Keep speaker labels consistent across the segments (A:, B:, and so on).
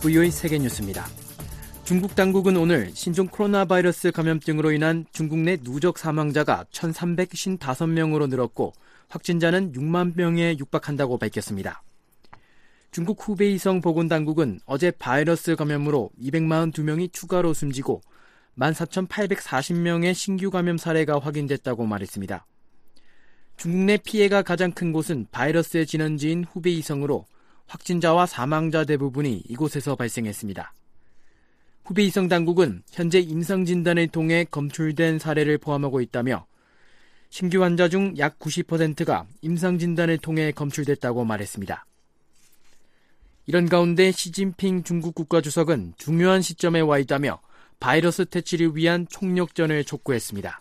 A: VOA 세계뉴스입니다. 중국 당국은 오늘 신종 코로나 바이러스 감염증으로 인한 중국 내 누적 사망자가 1,355명으로 늘었고 확진자는 6만 명에 육박한다고 밝혔습니다. 중국 후베이성 보건당국은 어제 바이러스 감염으로 242명이 추가로 숨지고 14,840명의 신규 감염 사례가 확인됐다고 말했습니다. 중국 내 피해가 가장 큰 곳은 바이러스의 진원지인 후베이성으로 확진자와 사망자 대부분이 이곳에서 발생했습니다. 후베이성 당국은 현재 임상진단을 통해 검출된 사례를 포함하고 있다며 신규 환자 중 약 90%가 임상진단을 통해 검출됐다고 말했습니다. 이런 가운데 시진핑 중국 국가주석은 중요한 시점에 와 있다며 바이러스 퇴치를 위한 총력전을 촉구했습니다.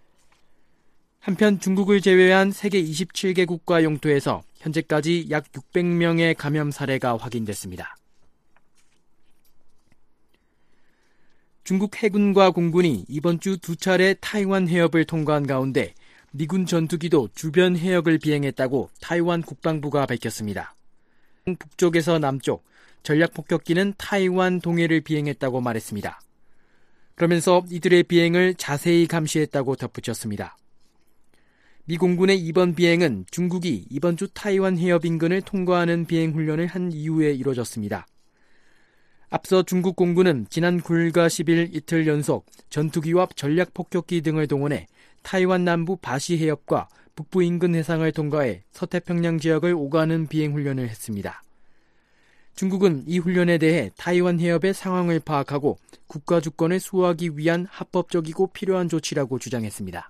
A: 한편 중국을 제외한 세계 27개국과 영토에서 현재까지 약 600명의 감염 사례가 확인됐습니다. 중국 해군과 공군이 이번 주 2차례 타이완 해협을 통과한 가운데 미군 전투기도 주변 해역을 비행했다고 타이완 국방부가 밝혔습니다. 북쪽에서 남쪽, 전략폭격기는 타이완 동해를 비행했다고 말했습니다. 그러면서 이들의 비행을 자세히 감시했다고 덧붙였습니다. 미 공군의 이번 비행은 중국이 이번 주 타이완 해협 인근을 통과하는 비행 훈련을 한 이후에 이뤄졌습니다. 앞서 중국 공군은 지난 9일과 10일 이틀 연속 전투기와 전략폭격기 등을 동원해 타이완 남부 바시 해협과 북부 인근 해상을 통과해 서태평양 지역을 오가는 비행 훈련을 했습니다. 중국은 이 훈련에 대해 타이완 해협의 상황을 파악하고 국가 주권을 수호하기 위한 합법적이고 필요한 조치라고 주장했습니다.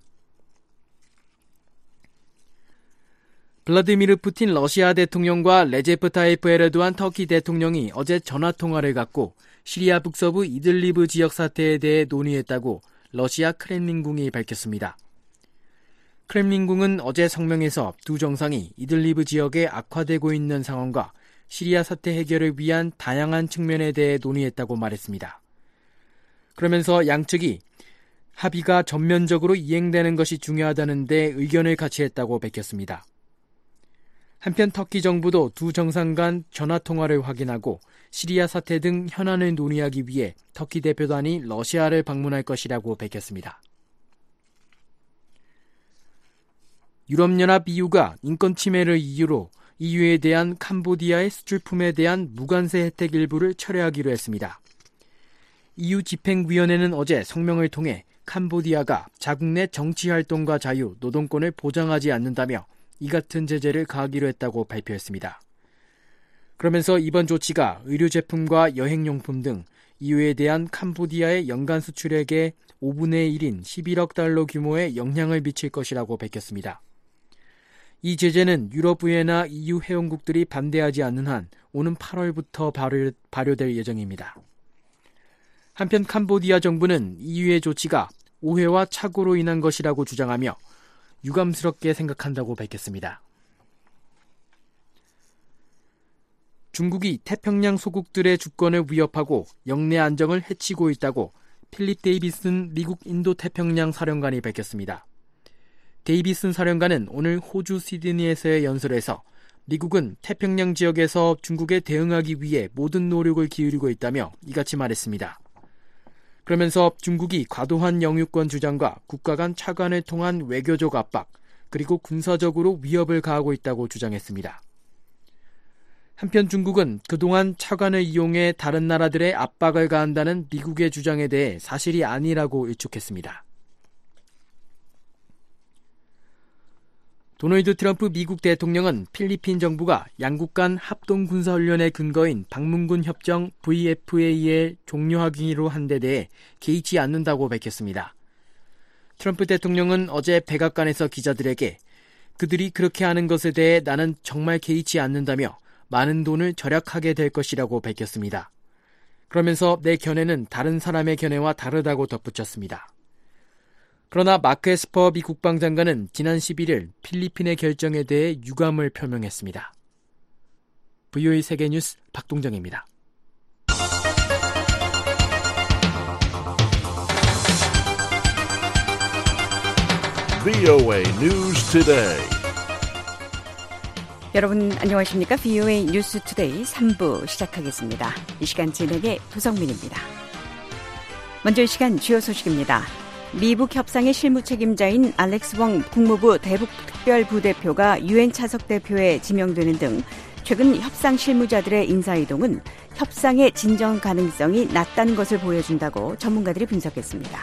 A: 블라디미르 푸틴 러시아 대통령과 레제프 타이프 에르도안 터키 대통령이 어제 전화통화를 갖고 시리아 북서부 이들리브 지역 사태에 대해 논의했다고 러시아 크렘린궁이 밝혔습니다. 크렘린궁은 어제 성명에서 두 정상이 이들리브 지역에 악화되고 있는 상황과 시리아 사태 해결을 위한 다양한 측면에 대해 논의했다고 말했습니다. 그러면서 양측이 합의가 전면적으로 이행되는 것이 중요하다는 데 의견을 같이 했다고 밝혔습니다. 한편 터키 정부도 두 정상 간 전화통화를 확인하고 시리아 사태 등 현안을 논의하기 위해 터키 대표단이 러시아를 방문할 것이라고 밝혔습니다. 유럽연합 EU가 인권 침해를 이유로 EU에 대한 캄보디아의 수출품에 대한 무관세 혜택 일부를 철회하기로 했습니다. EU 집행위원회는 어제 성명을 통해 캄보디아가 자국 내 정치활동과 자유, 노동권을 보장하지 않는다며 이 같은 제재를 가하기로 했다고 발표했습니다. 그러면서 이번 조치가 의료제품과 여행용품 등 EU에 대한 캄보디아의 연간 수출액의 5분의 1인 11억 달러 규모의 영향을 미칠 것이라고 밝혔습니다. 이 제재는 유럽의회나 EU 회원국들이 반대하지 않는 한 오는 8월부터 발효될 예정입니다. 한편 캄보디아 정부는 EU의 조치가 오해와 착오로 인한 것이라고 주장하며 유감스럽게 생각한다고 밝혔습니다. 중국이 태평양 소국들의 주권을 위협하고 영내 안정을 해치고 있다고 필립 데이비슨 미국 인도태평양 사령관이 밝혔습니다. 데이비슨 사령관은 오늘 호주 시드니에서의 연설에서 미국은 태평양 지역에서 중국에 대응하기 위해 모든 노력을 기울이고 있다며 이같이 말했습니다. 그러면서 중국이 과도한 영유권 주장과 국가 간 차관을 통한 외교적 압박, 그리고 군사적으로 위협을 가하고 있다고 주장했습니다. 한편 중국은 그동안 차관을 이용해 다른 나라들의 압박을 가한다는 미국의 주장에 대해 사실이 아니라고 일축했습니다. 도널드 트럼프 미국 대통령은 필리핀 정부가 양국 간 합동군사훈련의 근거인 방문군 협정 VFA를 종료하기로 한 데 대해 개의치 않는다고 밝혔습니다. 트럼프 대통령은 어제 백악관에서 기자들에게 그들이 그렇게 하는 것에 대해 나는 정말 개의치 않는다며 많은 돈을 절약하게 될 것이라고 밝혔습니다. 그러면서 내 견해는 다른 사람의 견해와 다르다고 덧붙였습니다. 그러나 마크 에스퍼 미 국방장관은 지난 11일 필리핀의 결정에 대해 유감을 표명했습니다. VOA 세계뉴스 박동정입니다.
B: VOA News Today. 여러분 안녕하십니까? VOA 뉴스 투데이 3부 시작하겠습니다. 이 시간 진행의 도성민입니다. 먼저 이 시간 주요 소식입니다. 미북 협상의 실무 책임자인 알렉스 웡 국무부 대북 특별부대표가 유엔 차석 대표에 지명되는 등 최근 협상 실무자들의 인사이동은 협상의 진정 가능성이 낮다는 것을 보여준다고 전문가들이 분석했습니다.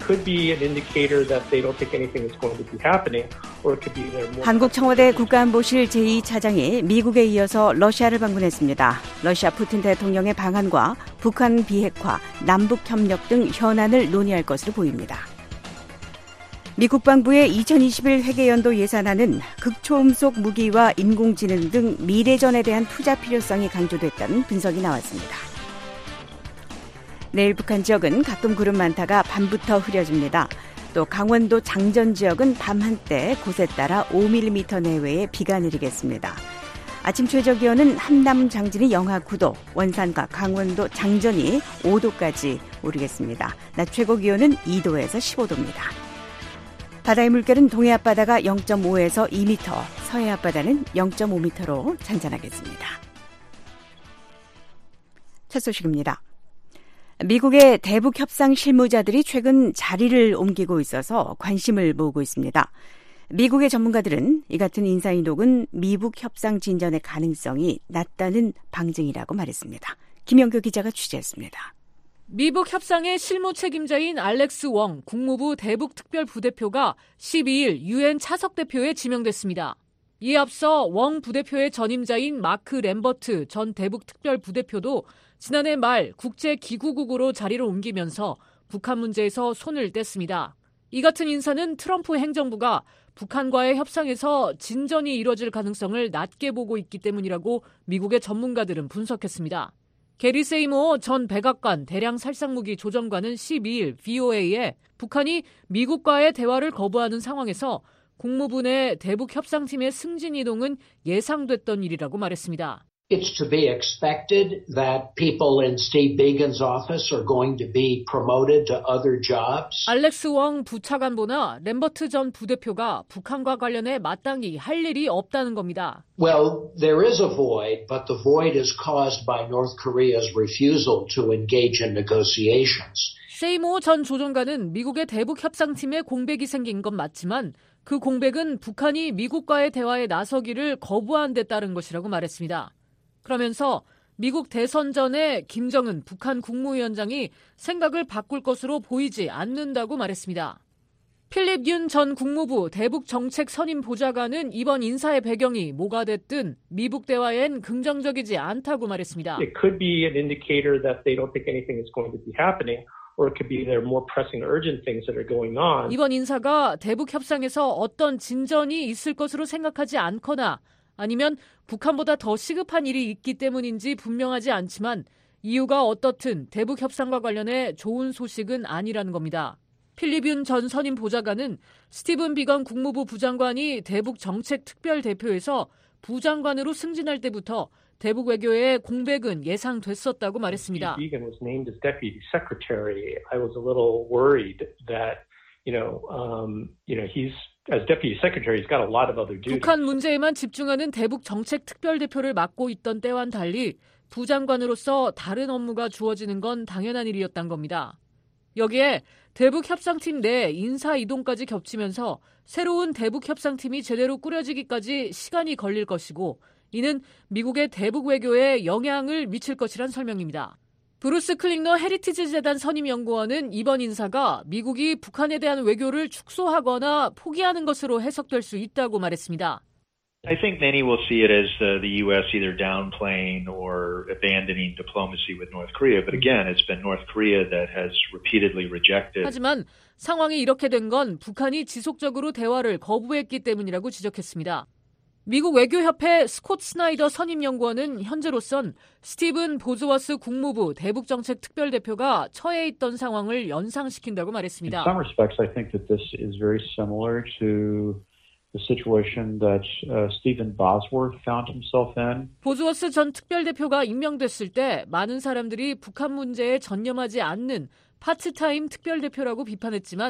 B: 한국 청와대 국가안보실 제2차장이 미국에 이어서 러시아를 방문했습니다. 러시아 푸틴 대통령의 방한과 북한 비핵화, 남북협력 등 현안을 논의할 것으로 보입니다. 미 국방부의 2021 회계연도 예산안은 극초음속 무기와 인공지능 등 미래전에 대한 투자 필요성이 강조됐다는 분석이 나왔습니다. 내일 북한 지역은 가끔 구름 많다가 밤부터 흐려집니다. 또 강원도 장전 지역은 밤 한때 곳에 따라 5mm 내외의 비가 내리겠습니다. 아침 최저기온은 함남 장진이 영하 9도, 원산과 강원도 장전이 5도까지 오르겠습니다. 낮 최고기온은 2도에서 15도입니다. 바다의 물결은 동해 앞바다가 0.5에서 2m, 서해 앞바다는 0.5m로 잔잔하겠습니다. 첫 소식입니다. 미국의 대북 협상 실무자들이 최근 자리를 옮기고 있어서 관심을 모으고 있습니다. 미국의 전문가들은 이 같은 인사이동은 미북 협상 진전의 가능성이 낮다는 방증이라고 말했습니다. 김영규 기자가 취재했습니다.
C: 미북 협상의 실무 책임자인 알렉스 웡 국무부 대북 특별부대표가 12일 유엔 차석 대표에 지명됐습니다. 이에 앞서 웡 부대표의 전임자인 마크 램버트 전 대북 특별부대표도 지난해 말 국제기구국으로 자리를 옮기면서 북한 문제에서 손을 뗐습니다. 이 같은 인사는 트럼프 행정부가 북한과의 협상에서 진전이 이뤄질 가능성을 낮게 보고 있기 때문이라고 미국의 전문가들은 분석했습니다. 게리 세이모어 전 백악관 대량 살상무기 조정관은 12일 VOA에 북한이 미국과의 대화를 거부하는 상황에서 국무부 내 대북 협상팀의 승진 이동은 예상됐던 일이라고 말했습니다.
D: It's to be expected that people in Steve Biegun's office are going to be promoted to other jobs.
C: 알렉스 웡 부차관보나 램버트 전 부대표가 북한과 관련해 마땅히 할 일이 없다는 겁니다.
D: Well, there is a void, but the void is caused by North Korea's refusal to engage in negotiations.
C: 세이모 전 조정관은 미국의 대북 협상팀에 공백이 생긴 건 맞지만 그 공백은 북한이 미국과의 대화에 나서기를 거부한 데 따른 것이라고 말했습니다. 그러면서 미국 대선 전에 김정은 북한 국무위원장이 생각을 바꿀 것으로 보이지 않는다고 말했습니다. 필립 윤 전 국무부 대북정책 선임 보좌관은 이번 인사의 배경이 뭐가 됐든 미북 대화엔 긍정적이지 않다고 말했습니다.
E: It could be an indicator that they don't think anything is going to be happening. Or it could be there are more pressing urgent things that are going on.
C: 이번 인사가 대북 협상에서 어떤 진전이 있을 것으로 생각하지 않거나 아니면 북한보다 더 시급한 일이 있기 때문인지 분명하지 않지만 이유가 어떻든 대북 협상과 관련해 좋은 소식은 아니라는 겁니다. 필립 윤 전 선임 보좌관은 스티븐 비건 국무부 부장관이 대북 정책 특별 대표에서 부장관으로 승진할 때부터 대북 외교의 공백은 예상됐었다고 말했습니다.
E: Began was named as deputy secretary. I was a little worried that, he's as deputy secretary, he's got a lot of other duties.
C: 북한 문제에만 집중하는 대북 정책 특별 대표를 맡고 있던 때와는 달리 부장관으로서 다른 업무가 주어지는 건 당연한 일이었단 겁니다. 여기에 대북 협상팀 내 인사 이동까지 겹치면서 새로운 대북 협상팀이 제대로 꾸려지기까지 시간이 걸릴 것이고 이는 미국의 대북 외교에 영향을 미칠 것이란 설명입니다. 브루스 클링너 헤리티지 재단 선임연구원은 이번 인사가 미국이 북한에 대한 외교를 축소하거나 포기하는 것으로 해석될 수 있다고 말했습니다.
F: I think many will see it as the U.S. either downplaying or abandoning diplomacy with North Korea. But again, it's been North Korea that has repeatedly rejected.
C: 하지만 상황이 이렇게 된 건 북한이 지속적으로 대화를 거부했기 때문이라고 지적했습니다. 미국 외교협회 스콧 스나이더 선임연구원은 현재로선 스티븐 보즈워스 국무부 대북정책 특별대표가 처해 있던 상황을 연상시킨다고 말했습니다.
G: In some respects, I think that this is very similar to the situation that Stephen Bosworth found himself in.
C: 보즈워스 전 특별대표가 임명됐을 때 많은 사람들이 북한 문제에 전념하지 않는 파트타임 특별대표라고 비판했지만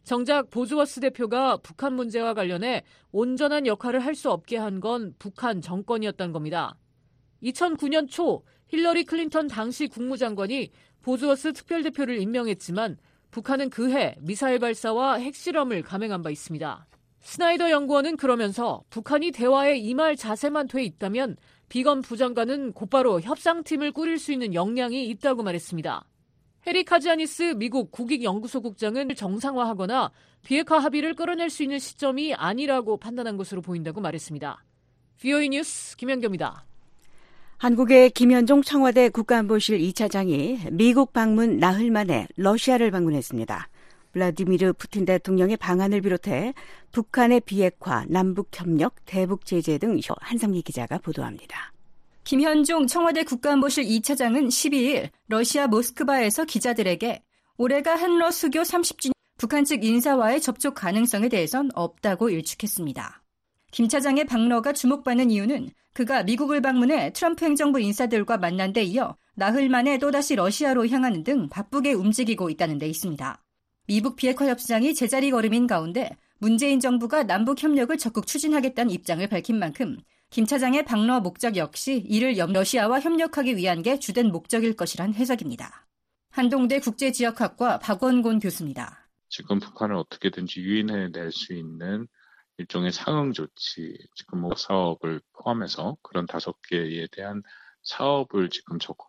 C: 정작 보즈워스 대표가 북한 문제와 관련해 온전한 역할을 할 수 없게 한 건 북한 정권이었던 겁니다. 2009년 초 힐러리 클린턴 당시 국무장관이 보즈워스 특별대표를 임명했지만 북한은 그해 미사일 발사와 핵실험을 감행한 바 있습니다. 스나이더 연구원은 그러면서 북한이 대화에 임할 자세만 돼 있다면 비건 부장관은 곧바로 협상팀을 꾸릴 수 있는 역량이 있다고 말했습니다. 해리 카지아니스 미국 국익연구소 국장은 정상화하거나 비핵화 합의를 끌어낼 수 있는 시점이 아니라고 판단한 것으로 보인다고 말했습니다. VOA 뉴스 김현경입니다.
B: 한국의 김현종 청와대 국가안보실 2차장이 미국 방문 나흘 만에 러시아를 방문했습니다. 블라디미르 푸틴 대통령의 방한을 비롯해 북한의 비핵화, 남북협력, 대북제재 등 한상기 기자가 보도합니다.
H: 김현종 청와대 국가안보실 2차장은 12일 러시아 모스크바에서 기자들에게 올해가 한러 수교 30주년 북한 측 인사와의 접촉 가능성에 대해선 없다고 일축했습니다. 김 차장의 방러가 주목받는 이유는 그가 미국을 방문해 트럼프 행정부 인사들과 만난 데 이어 나흘 만에 또다시 러시아로 향하는 등 바쁘게 움직이고 있다는 데 있습니다. 미북 비핵화 협상이 제자리 걸음인 가운데 문재인 정부가 남북 협력을 적극 추진하겠다는 입장을 밝힌 만큼 김 차장의 방러 목적 역시 이를 러시아와 협력하기 위한 게 주된 목적일 것이란 해석입니다. 한동대 국제지역학과 박원곤 교수입니다.
I: 지금 북한을 어떻게든지 유인해낼 수 있는 일종의 상응 조치, 지금 사업을 포함해서 그런 5개에 대한 사업을 지금 적극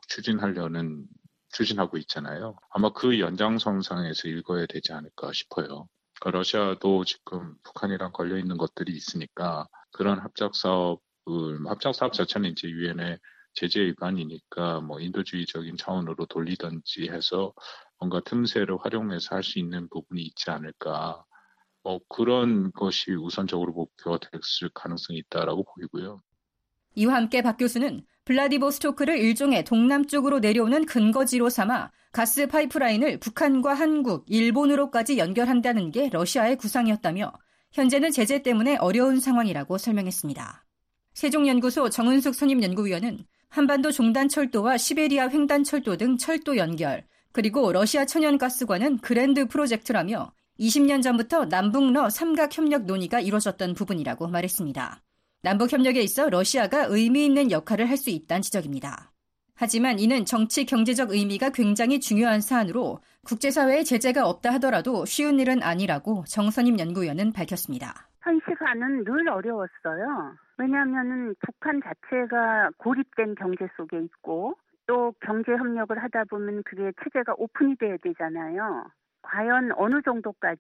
I: 추진하고 있잖아요. 아마 그 연장선상에서 읽어야 되지 않을까 싶어요. 그러니까 러시아도 지금 북한이랑 걸려 있는 것들이 있으니까 그런 합작 사업 자체는 이제 유엔의 제재 위반이니까 인도주의적인 차원으로 돌리든지 해서 뭔가 틈새를 활용해서 할 수 있는 부분이 있지 않을까. 그런 것이 우선적으로 목표가 됐을 가능성이 있다라고 보이고요.
H: 이와 함께 박 교수는 블라디보스토크를 일종의 동남쪽으로 내려오는 근거지로 삼아 가스 파이프라인을 북한과 한국, 일본으로까지 연결한다는 게 러시아의 구상이었다며 현재는 제재 때문에 어려운 상황이라고 설명했습니다. 세종연구소 정은숙 선임연구위원은 한반도 종단철도와 시베리아 횡단철도 등 철도 연결, 그리고 러시아 천연가스관은 그랜드 프로젝트라며 20년 전부터 남북러 삼각협력 논의가 이루어졌던 부분이라고 말했습니다. 남북협력에 있어 러시아가 의미 있는 역할을 할 수 있다는 지적입니다. 하지만 이는 정치 경제적 의미가 굉장히 중요한 사안으로 국제사회에 제재가 없다 하더라도 쉬운 일은 아니라고 정선임 연구위원은 밝혔습니다.
J: 현 시간은 늘 어려웠어요. 왜냐하면 북한 자체가 고립된 경제 속에 있고 또 경제협력을 하다 보면 그게 체제가 오픈이 돼야 되잖아요. 과연 어느 정도까지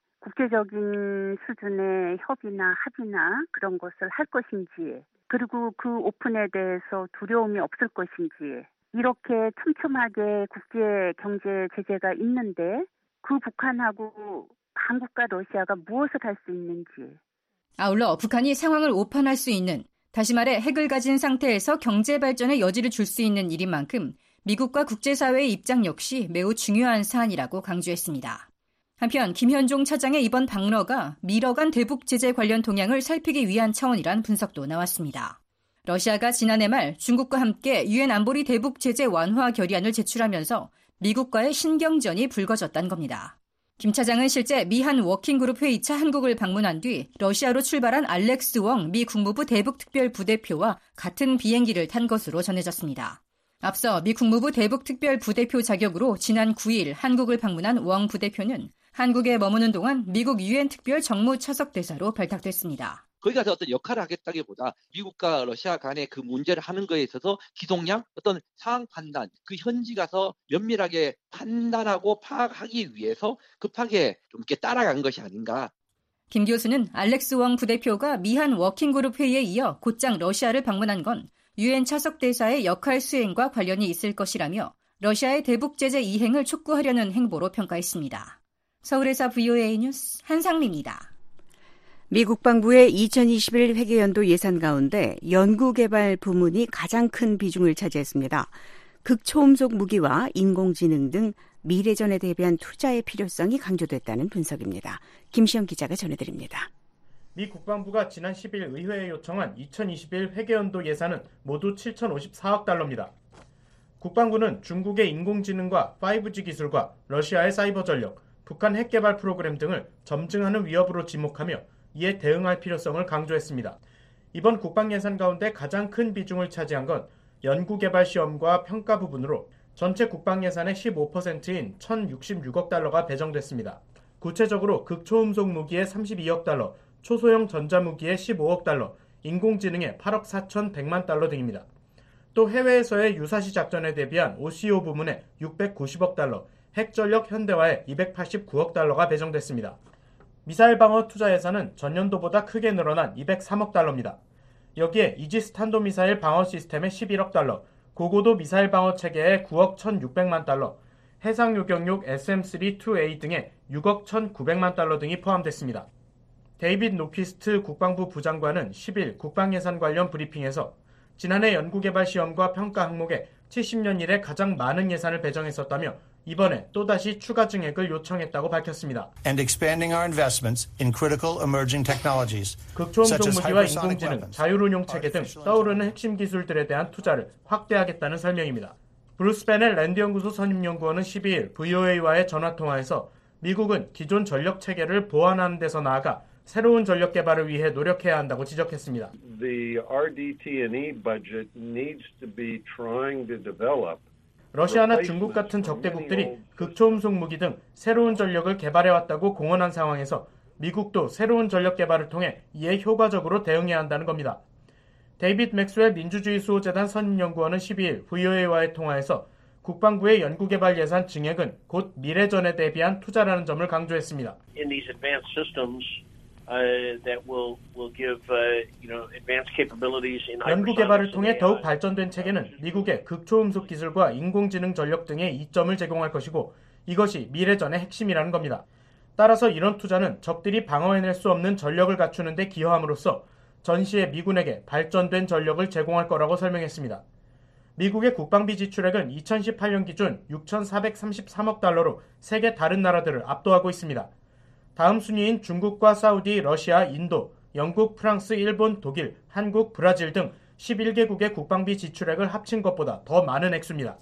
J: 국제적인 수준의 협의나 합의나 그런 것을 할 것인지, 그리고 그 오픈에 대해서 두려움이 없을 것인지, 이렇게 촘촘하게 국제 경제 제재가 있는데 그 북한하고 한국과 러시아가 무엇을 할 수 있는지.
H: 아울러 북한이 상황을 오판할 수 있는, 다시 말해 핵을 가진 상태에서 경제 발전의 여지를 줄 수 있는 일인 만큼 미국과 국제사회의 입장 역시 매우 중요한 사안이라고 강조했습니다. 한편 김현종 차장의 이번 방러가 미러 간 대북 제재 관련 동향을 살피기 위한 차원이란 분석도 나왔습니다. 러시아가 지난해 말 중국과 함께 유엔 안보리 대북 제재 완화 결의안을 제출하면서 미국과의 신경전이 불거졌다는 겁니다. 김 차장은 실제 미한 워킹그룹 회의차 한국을 방문한 뒤 러시아로 출발한 알렉스 웡 미 국무부 대북 특별 부대표와 같은 비행기를 탄 것으로 전해졌습니다. 앞서 미 국무부 대북 특별 부대표 자격으로 지난 9일 한국을 방문한 웡 부대표는 한국에 머무는 동안 미국 유엔 특별 정무 차석 대사로 발탁됐습니다.
K: 거기 가서 어떤 역할을 하겠다기보다 미국과 러시아 간의 그 문제를 하는 거에 있어서 기동량, 어떤 상황 판단, 그 현지 가서 면밀하게 판단하고 파악하기 위해서 급하게 좀 이렇게 따라간 것이 아닌가.
H: 김 교수는 알렉스 웡 부대표가 미한 워킹그룹 회의에 이어 곧장 러시아를 방문한 건 유엔 차석 대사의 역할 수행과 관련이 있을 것이라며 러시아의 대북 제재 이행을 촉구하려는 행보로 평가했습니다. 서울에서 VOA 뉴스 한상미입니다.
B: 미 국방부의 2021 회계연도 예산 가운데 연구개발 부문이 가장 큰 비중을 차지했습니다. 극초음속 무기와 인공지능 등 미래전에 대비한 투자의 필요성이 강조됐다는 분석입니다. 김시영 기자가 전해드립니다.
L: 미 국방부가 지난 10일 의회에 요청한 2021 회계연도 예산은 모두 7,054억 달러입니다. 국방부는 중국의 인공지능과 5G 기술과 러시아의 사이버 전력, 북한 핵개발 프로그램 등을 점증하는 위협으로 지목하며 이에 대응할 필요성을 강조했습니다. 이번 국방 예산 가운데 가장 큰 비중을 차지한 건 연구개발 시험과 평가 부분으로 전체 국방 예산의 15%인 1,066억 달러가 배정됐습니다. 구체적으로 극초음속 무기에 32억 달러, 초소형 전자무기에 15억 달러, 인공지능에 8억 4,100만 달러 등입니다. 또 해외에서의 유사시 작전에 대비한 OCO 부문에 690억 달러, 핵전력 현대화에 289억 달러가 배정됐습니다. 미사일 방어 투자 예산은 전년도보다 크게 늘어난 203억 달러입니다. 여기에 이지스 탄도미사일 방어 시스템에 11억 달러, 고고도 미사일 방어 체계에 9억 1,600만 달러, 해상 요격용 SM-3-2A 등에 6억 1,900만 달러 등이 포함됐습니다. 데이빗 노키스트 국방부 부장관은 10일 국방예산 관련 브리핑에서 지난해 연구개발 시험과 평가 항목에 70년 이래 가장 많은 예산을 배정했었다며 이번에 또다시 추가 증액을 요청했다고 밝혔습니다.
M: And expanding our investments in critical emerging technologies,
L: 극초음속 무기와 인공지능, 자율운용 체계 등 떠오르는 핵심 기술들에 대한 투자를 확대하겠다는 설명입니다. 브루스 베넬 랜드연구소 선임연구원은 12일 VOA와의 전화통화에서 미국은 기존 전력 체계를 보완하는 데서 나아가 새로운 전력 개발을 위해 노력해야 한다고 지적했습니다.
N: The RDT&E budget needs to be trying to develop
L: 러시아나 중국 같은 적대국들이 극초음속 무기 등 새로운 전력을 개발해왔다고 공언한 상황에서 미국도 새로운 전력 개발을 통해 이에 효과적으로 대응해야 한다는 겁니다. 데이빗 맥스웰 민주주의 수호재단 선임연구원은 12일 VOA와의 통화에서 국방부의 연구개발 예산 증액은 곧 미래전에 대비한 투자라는 점을 강조했습니다.
O: In these advanced systems that will give advanced capabilities in
L: 연구 개발을 통해 더욱 발전된 체계는 미국의 극초음속 기술과 인공지능 전력 등의 이점을 제공할 것이고 이것이 미래전의 핵심이라는 겁니다. 따라서 이런 투자는 적들이 방어해낼 수 없는 전력을 갖추는 데 기여함으로써 전시에 미군에게 발전된 전력을 제공할 거라고 설명했습니다. 미국의 국방비 지출액은 2018년 기준 6,433억 달러로 세계 다른 나라들을 압도하고 있습니다. 다음 순위인 중국과 사우디, 러시아, 인도, 영국, 프랑스, 일본, 독일, 한국, 브라질 등 11개국의 국방비 지출액을 합친 것보다 더 많은 액수입니다.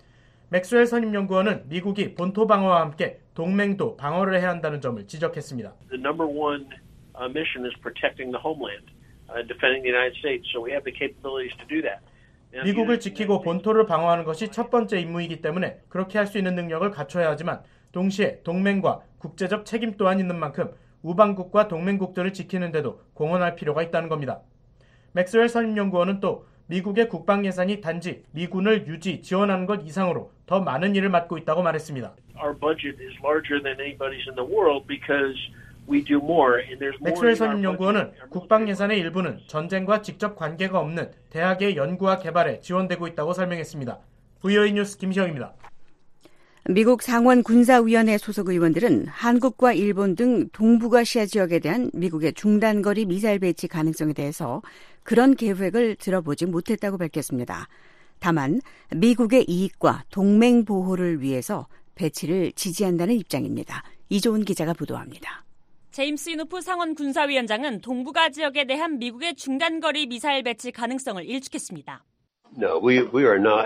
L: 맥스웰 선임연구원은 미국이 본토 방어와 함께 동맹도 방어를 해야 한다는 점을 지적했습니다.
O: The number one mission is protecting the homeland, defending the United States. So we have the capabilities to do that.
L: 미국을 지키고 본토를 방어하는 것이 첫 번째 임무이기 때문에 그렇게 할 수 있는 능력을 갖춰야 하지만 동시에 동맹과 국제적 책임 또한 있는 만큼 우방국과 동맹국들을 지키는 데도 공헌할 필요가 있다는 겁니다. 맥스웰 선임연구원은 또 미국의 국방 예산이 단지 미군을 유지, 지원하는 것 이상으로 더 많은 일을 맡고 있다고 말했습니다.
O: Our budget is larger than anybody's in the world because we do more and there's more.
L: 맥스웰 선임연구원은 국방 예산의 일부는 전쟁과 직접 관계가 없는 대학의 연구와 개발에 지원되고 있다고 설명했습니다. VOA 뉴스 김시영입니다.
B: 미국 상원 군사위원회 소속 의원들은 한국과 일본 등 동북아시아 지역에 대한 미국의 중단거리 미사일 배치 가능성에 대해서 그런 계획을 들어보지 못했다고 밝혔습니다. 다만 미국의 이익과 동맹 보호를 위해서 배치를 지지한다는 입장입니다. 이조은 기자가 보도합니다.
P: 제임스 이노프 상원 군사위원장은 동북아 지역에 대한 미국의 중단거리 미사일 배치 가능성을 일축했습니다.
Q: No, we are not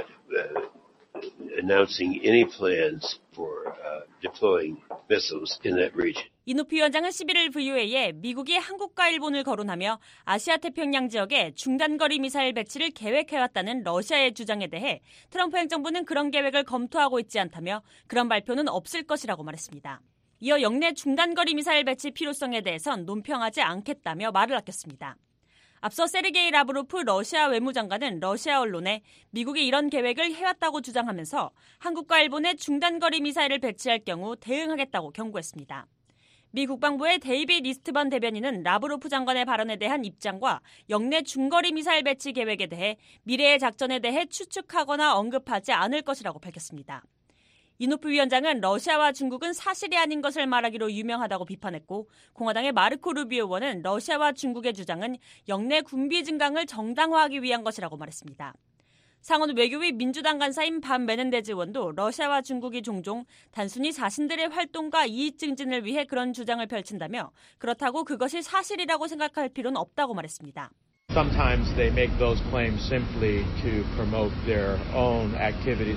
Q: announcing any plans for deploying missiles in that region.
P: 이노프 위원장은 11일 VOA에 미국이 한국과 일본을 거론하며 아시아 태평양 지역에 중단거리 미사일 배치를 계획해왔다는 러시아의 주장에 대해 트럼프 행정부는 그런 계획을 검토하고 있지 않다며 그런 발표는 없을 것이라고 말했습니다. 이어 영내 중단거리 미사일 배치 필요성에 대해선 논평하지 않겠다며 말을 아꼈습니다. 앞서 세르게이 라브로프 러시아 외무장관은 러시아 언론에 미국이 이런 계획을 해왔다고 주장하면서 한국과 일본에 중단거리 미사일을 배치할 경우 대응하겠다고 경고했습니다. 미 국방부의 데이빗 이스트번 대변인은 라브로프 장관의 발언에 대한 입장과 영내 중거리 미사일 배치 계획에 대해 미래의 작전에 대해 추측하거나 언급하지 않을 것이라고 밝혔습니다. 이노프 위원장은 러시아와 중국은 사실이 아닌 것을 말하기로 유명하다고 비판했고 공화당의 마르코 루비오 의원은 러시아와 중국의 주장은 영내 군비 증강을 정당화하기 위한 것이라고 말했습니다. 상원 외교위 민주당 간사인 반 메넨데즈 의원도 러시아와 중국이 종종 단순히 자신들의 활동과 이익 증진을 위해 그런 주장을 펼친다며 그렇다고 그것이 사실이라고 생각할 필요는 없다고 말했습니다.
R: Sometimes they make those claims simply to promote their own activities and their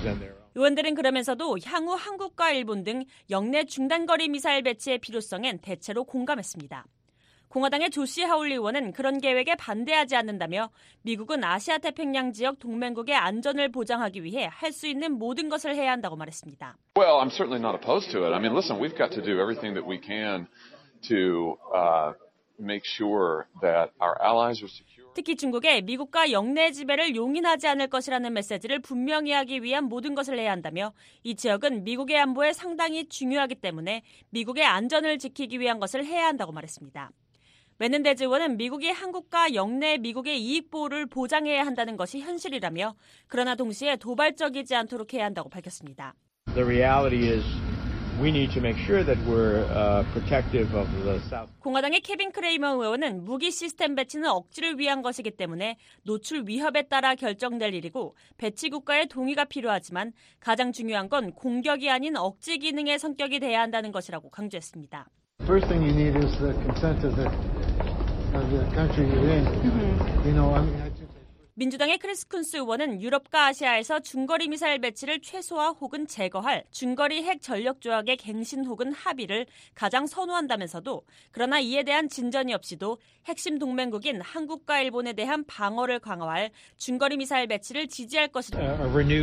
P: 의원들은 그러면서도 향후 한국과 일본 등 영내 중단거리 미사일 배치의 필요성엔 대체로 공감했습니다. 공화당의 조시 하울리 의원은 그런 계획에 반대하지 않는다며 미국은 아시아태평양 지역 동맹국의 안전을 보장하기 위해 할 수 있는 모든 것을 해야 한다고 말했습니다.
R: Well, I'm certainly not opposed to it. I mean, listen, we've got to do everything that we can to make sure that our allies are secure.
P: 특히 중국에 미국과 영내 지배를 용인하지 않을 것이라는 메시지를 분명히 하기 위한 모든 것을 해야 한다며 이 지역은 미국의 안보에 상당히 중요하기 때문에 미국의 안전을 지키기 위한 것을 해야 한다고 말했습니다. 메넨데즈 의원은 미국이 한국과 영내 미국의 이익 보호를 보장해야 한다는 것이 현실이라며 그러나 동시에 도발적이지 않도록 해야 한다고 밝혔습니다.
S: The reality is we need to make sure that we're protective of the South.
P: 공화당의 케빈 크레이머 의원은 무기 시스템 배치는 억지를 위한 것이기 때문에 노출 위협에 따라 결정될 일이고 배치 국가의 동의가 필요하지만 가장 중요한 건 공격이 아닌 억지 기능의 성격이 돼야 한다는 것이라고 강조했습니다.
T: First thing you need is the consent of the country you're in. You know, I mean,
P: 민주당의 크리스 쿤스 의원은 유럽과 아시아에서 중거리 미사일 배치를 최소화 혹은 제거할 중거리 핵 전력 조약의 갱신 혹은 합의를 가장 선호한다면서도 그러나 이에 대한 진전이 없이도 핵심 동맹국인 한국과 일본에 대한 방어를 강화할 중거리 미사일 배치를 지지할 것이다.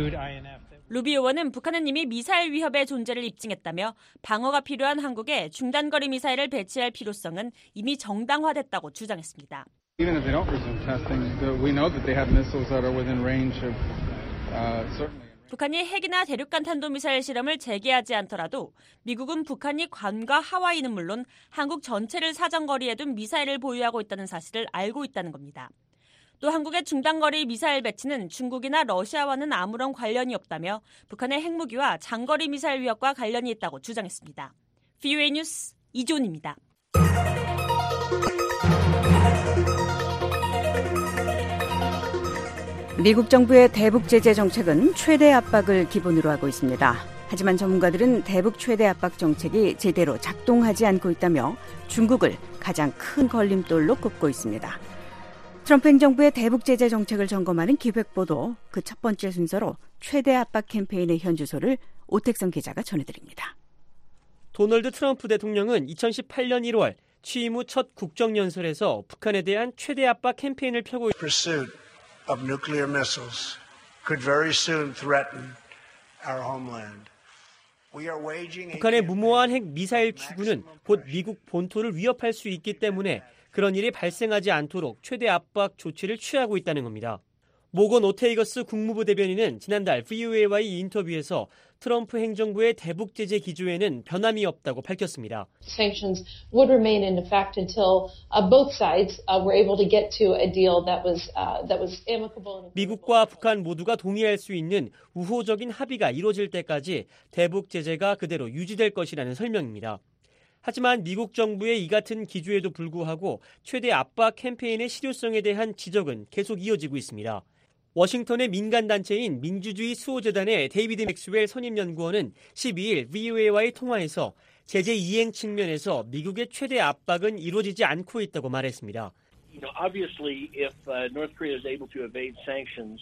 P: 루비 의원은 북한은 이미 미사일 위협의 존재를 입증했다며 방어가 필요한 한국에 중단거리 미사일을 배치할 필요성은 이미 정당화됐다고 주장했습니다.
U: Even if they don't resume testing, we know that they have missiles that are within range of certainly.
P: 북한이 핵이나 대륙간 탄도미사일 실험을 재개하지 않더라도 미국은 북한이 괌과 하와이는 물론 한국 전체를 사정거리에 둔 미사일을 보유하고 있다는 사실을 알고 있다는 겁니다. 또 한국의 중단거리 미사일 배치는 중국이나 러시아와는 아무런 관련이 없다며 북한의 핵무기와 장거리 미사일 위협과 관련이 있다고 주장했습니다. VOA 뉴스 이존입니다.
B: 미국 정부의 대북 제재 정책은 최대 압박을 기본으로 하고 있습니다. 하지만 전문가들은 대북 최대 압박 정책이 제대로 작동하지 않고 있다며 중국을 가장 큰 걸림돌로 꼽고 있습니다. 트럼프 행정부의 대북 제재 정책을 점검하는 기획보도 그 첫 번째 순서로 최대 압박 캠페인의 현주소를 오택성 기자가 전해드립니다.
V: 도널드 트럼프 대통령은 2018년 1월 취임 후 첫 국정연설에서 북한에 대한 최대 압박 캠페인을 펴고
W: Pursuit of nuclear missiles could very soon threaten our homeland.
V: 북한의 무모한 핵 미사일 추구는 곧 미국 본토를 위협할 수 있기 때문에 그런 일이 발생하지 않도록 최대 압박 조치를 취하고 있다는 겁니다. 모건 오테이거스 국무부 대변인은 지난달 VOA와의 인터뷰에서 트럼프 행정부의 대북 제재 기조에는 변함이 없다고 밝혔습니다.
X: Sanctions would remain in effect until both sides were able to get to a deal that was amicable.
V: 미국과 북한 모두가 동의할 수 있는 우호적인 합의가 이루어질 때까지 대북 제재가 그대로 유지될 것이라는 설명입니다. 하지만 미국 정부의 이 같은 기조에도 불구하고 최대 압박 캠페인의 실효성에 대한 지적은 계속 이어지고 있습니다. 워싱턴의 민간단체인 민주주의 수호재단의 데이비드 맥스웰 선임연구원은 12일 VOA와의 통화에서 제재 이행 측면에서 미국의 최대 압박은 이루어지지 않고 있다고 말했습니다.
O: Obviously, if North Korea is able to evade sanctions,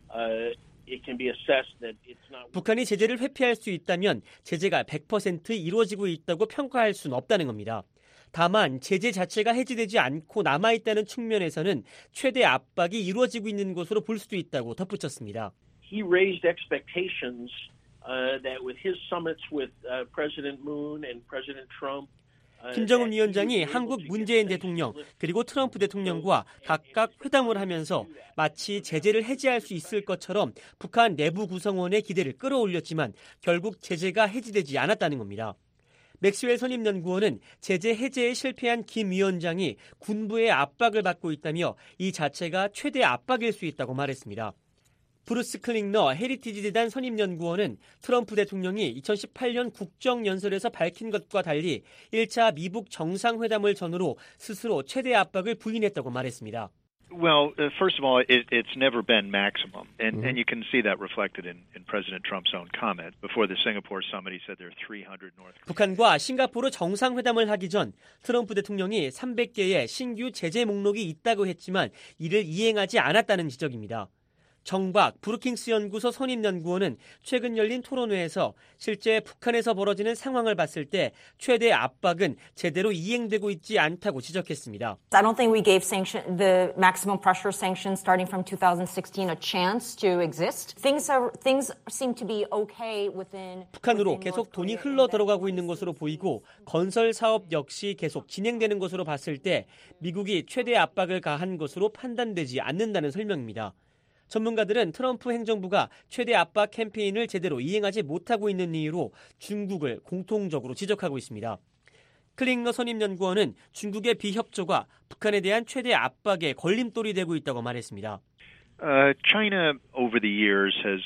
O: it can be assessed that it's not.
V: 북한이 제재를 회피할 수 있다면 제재가 100% 이루어지고 있다고 평가할 수는 없다는 겁니다. 다만 제재 자체가 해지되지 않고 남아있다는 측면에서는 최대 압박이 이루어지고 있는 것으로 볼 수도 있다고 덧붙였습니다.
O: He raised expectations that with his summits with President Moon and President Trump.
V: 김정은 위원장이 한국 문재인 대통령 그리고 트럼프 대통령과 각각 회담을 하면서 마치 제재를 해제할 수 있을 것처럼 북한 내부 구성원의 기대를 끌어올렸지만 결국 제재가 해지되지 않았다는 겁니다. 맥스웰 선임연구원은 제재 해제에 실패한 김 위원장이 군부의 압박을 받고 있다며 이 자체가 최대 압박일 수 있다고 말했습니다. 브루스 클링너 헤리티지 재단 선임연구원은 트럼프 대통령이 2018년 국정연설에서 밝힌 것과 달리 1차 미북 정상회담을 전후로 스스로 최대 압박을 부인했다고 말했습니다.
F: Well, first of all, it's never been maximum, and you can see that reflected in President Trump's own comment. Before the Singapore summit, he said there are 300 North Korean.
V: 북한과 싱가포르 정상회담을 하기 전 트럼프 대통령이 300개의 신규 제재 목록이 있다고 했지만 이를 이행하지 않았다는 지적입니다. 정박 브루킹스 연구소 선임연구원은 최근 열린 토론회에서 실제 북한에서 벌어지는 상황을 봤을 때 최대 압박은 제대로 이행되고 있지 않다고 지적했습니다.
A: I don't think we gave the maximum pressure sanctions starting from 2016 a chance to exist. Things seem to be okay within.
V: 북한으로 계속 돈이 흘러 들어가고 있는 것으로 보이고 건설 사업 역시 계속 진행되는 것으로 봤을 때 미국이 최대 압박을 가한 것으로 판단되지 않는다는 설명입니다. 전문가들은 트럼프 행정부가 최대 압박 캠페인을 제대로 이행하지 못하고 있는 이유로 중국을 공통적으로 지적하고 있습니다. 클링러 선임연구원은 중국의 비협조가 북한에 대한 최대 압박에 걸림돌이 되고 있다고 말했습니다.
F: China over the years has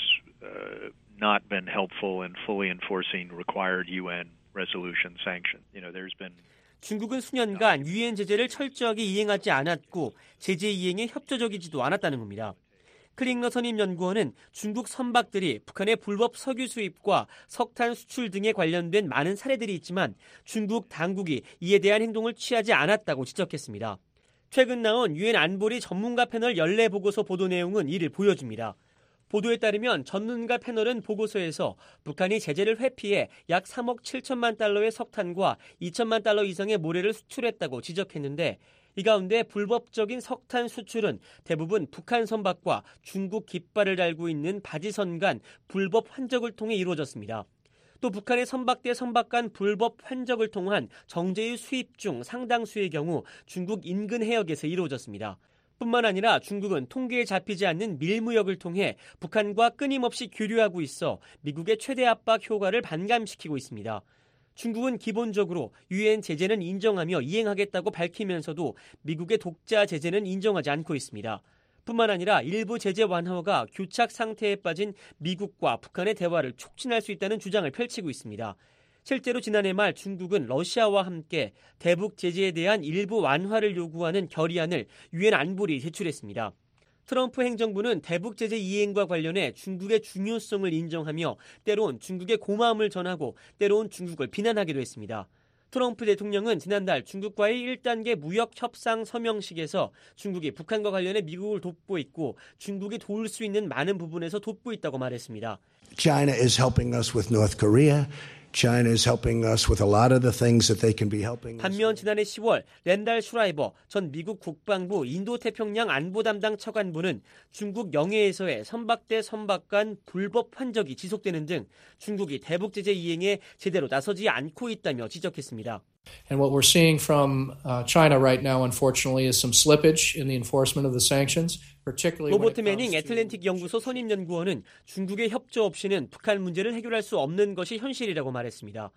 F: not been helpful in fully enforcing required UN resolution sanctions. There's been
V: 중국은 수년간 유엔 제재를 철저하게 이행하지 않았고 제재 이행에 협조적이지도 않았다는 겁니다. 클링러 선임연구원은 중국 선박들이 북한의 불법 석유 수입과 석탄 수출 등에 관련된 많은 사례들이 있지만 중국 당국이 이에 대한 행동을 취하지 않았다고 지적했습니다. 최근 나온 유엔 안보리 전문가 패널 연례 보고서 보도 내용은 이를 보여줍니다. 보도에 따르면 전문가 패널은 보고서에서 북한이 제재를 회피해 약 3억 7천만 달러의 석탄과 2천만 달러 이상의 모래를 수출했다고 지적했는데 이 가운데 불법적인 석탄 수출은 대부분 북한 선박과 중국 깃발을 달고 있는 바지선 간 불법 환적을 통해 이루어졌습니다. 또 북한의 선박대 선박 간 불법 환적을 통한 정제유 수입 중 상당수의 경우 중국 인근 해역에서 이루어졌습니다. 뿐만 아니라 중국은 통계에 잡히지 않는 밀무역을 통해 북한과 끊임없이 교류하고 있어 미국의 최대 압박 효과를 반감시키고 있습니다. 중국은 기본적으로 유엔 제재는 인정하며 이행하겠다고 밝히면서도 미국의 독자 제재는 인정하지 않고 있습니다. 뿐만 아니라 일부 제재 완화가 교착 상태에 빠진 미국과 북한의 대화를 촉진할 수 있다는 주장을 펼치고 있습니다. 실제로 지난해 말 중국은 러시아와 함께 대북 제재에 대한 일부 완화를 요구하는 결의안을 유엔 안보리에 제출했습니다. 트럼프 행정부는 대북 제재 이행과 관련해 중국의 중요성을 인정하며 때론 중국의 고마움을 전하고 때론 중국을 비난하기도 했습니다. 트럼프 대통령은 지난달 중국과의 1단계 무역 협상 서명식에서 중국이 북한과 관련해 미국을 돕고 있고 중국이 도울 수 있는 많은 부분에서 돕고 있다고 말했습니다.
W: China is helping us with North Korea. China is helping us with a lot of the things that they can be helping us.
V: 반면 지난해 10월 랜달 슈라이버 전 미국 국방부 인도태평양 안보 담당 차관보는 중국 영해에서의 선박대 선박 간 불법 환적이 지속되는 등 중국이 대북 제재 이행에 제대로 나서지 않고 있다며 지적했습니다.
D: And what we're seeing from China right now, unfortunately, is some slippage in the enforcement of the sanctions, particularly when it
V: 로버트 매닝 애틀랜틱 연구소 선임연구원은 중국의 협조 없이는 북한 문제를 해결할 수 없는 것이 현실이라고 말했습니다.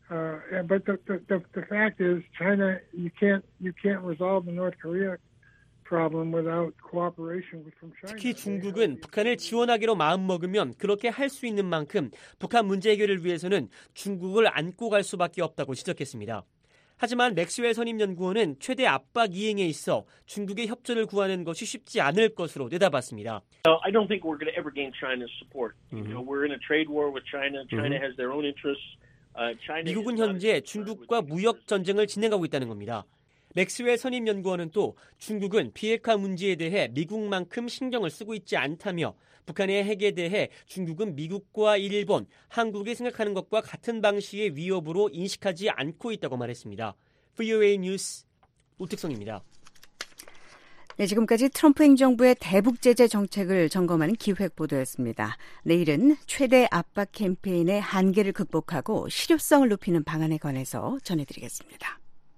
T: But the fact is, China, you can't resolve the North Korea problem without cooperation from China.
V: 특히 중국은 북한을 지원하기로 마음먹으면 그렇게 할 수 있는 만큼 북한 문제 해결을 위해서는 중국을 안고 갈 수밖에 없다고 지적했습니다. 하지만 맥스웰 선임연구원은 최대 압박 이행에 있어 중국의 협조를 구하는 것이 쉽지 않을 것으로 내다봤습니다.
O: I don't think we're going to ever gain China's support. We're in a trade war with China. China has their own interests.
V: 미국은 현재 중국과 무역 전쟁을 진행하고 있다는 겁니다. 맥스웰 선임연구원은 또 중국은 비핵화 문제에 대해 미국만큼 신경을 쓰고 있지 않다며 북한의 핵에 대해 중국은 미국과 일본, 한국이 생각하는 것과 같은 방식의 위협으로 인식하지 않고 있다고 말했습니다. VOA 뉴스 우택성입니다.
B: 네, 지금까지 트럼프 행정부의 대북 제재 정책을 점검하는 기획보도였습니다. 내일은 최대 압박 캠페인의 한계를 극복하고 실효성을 높이는 방안에 관해서 전해드리겠습니다.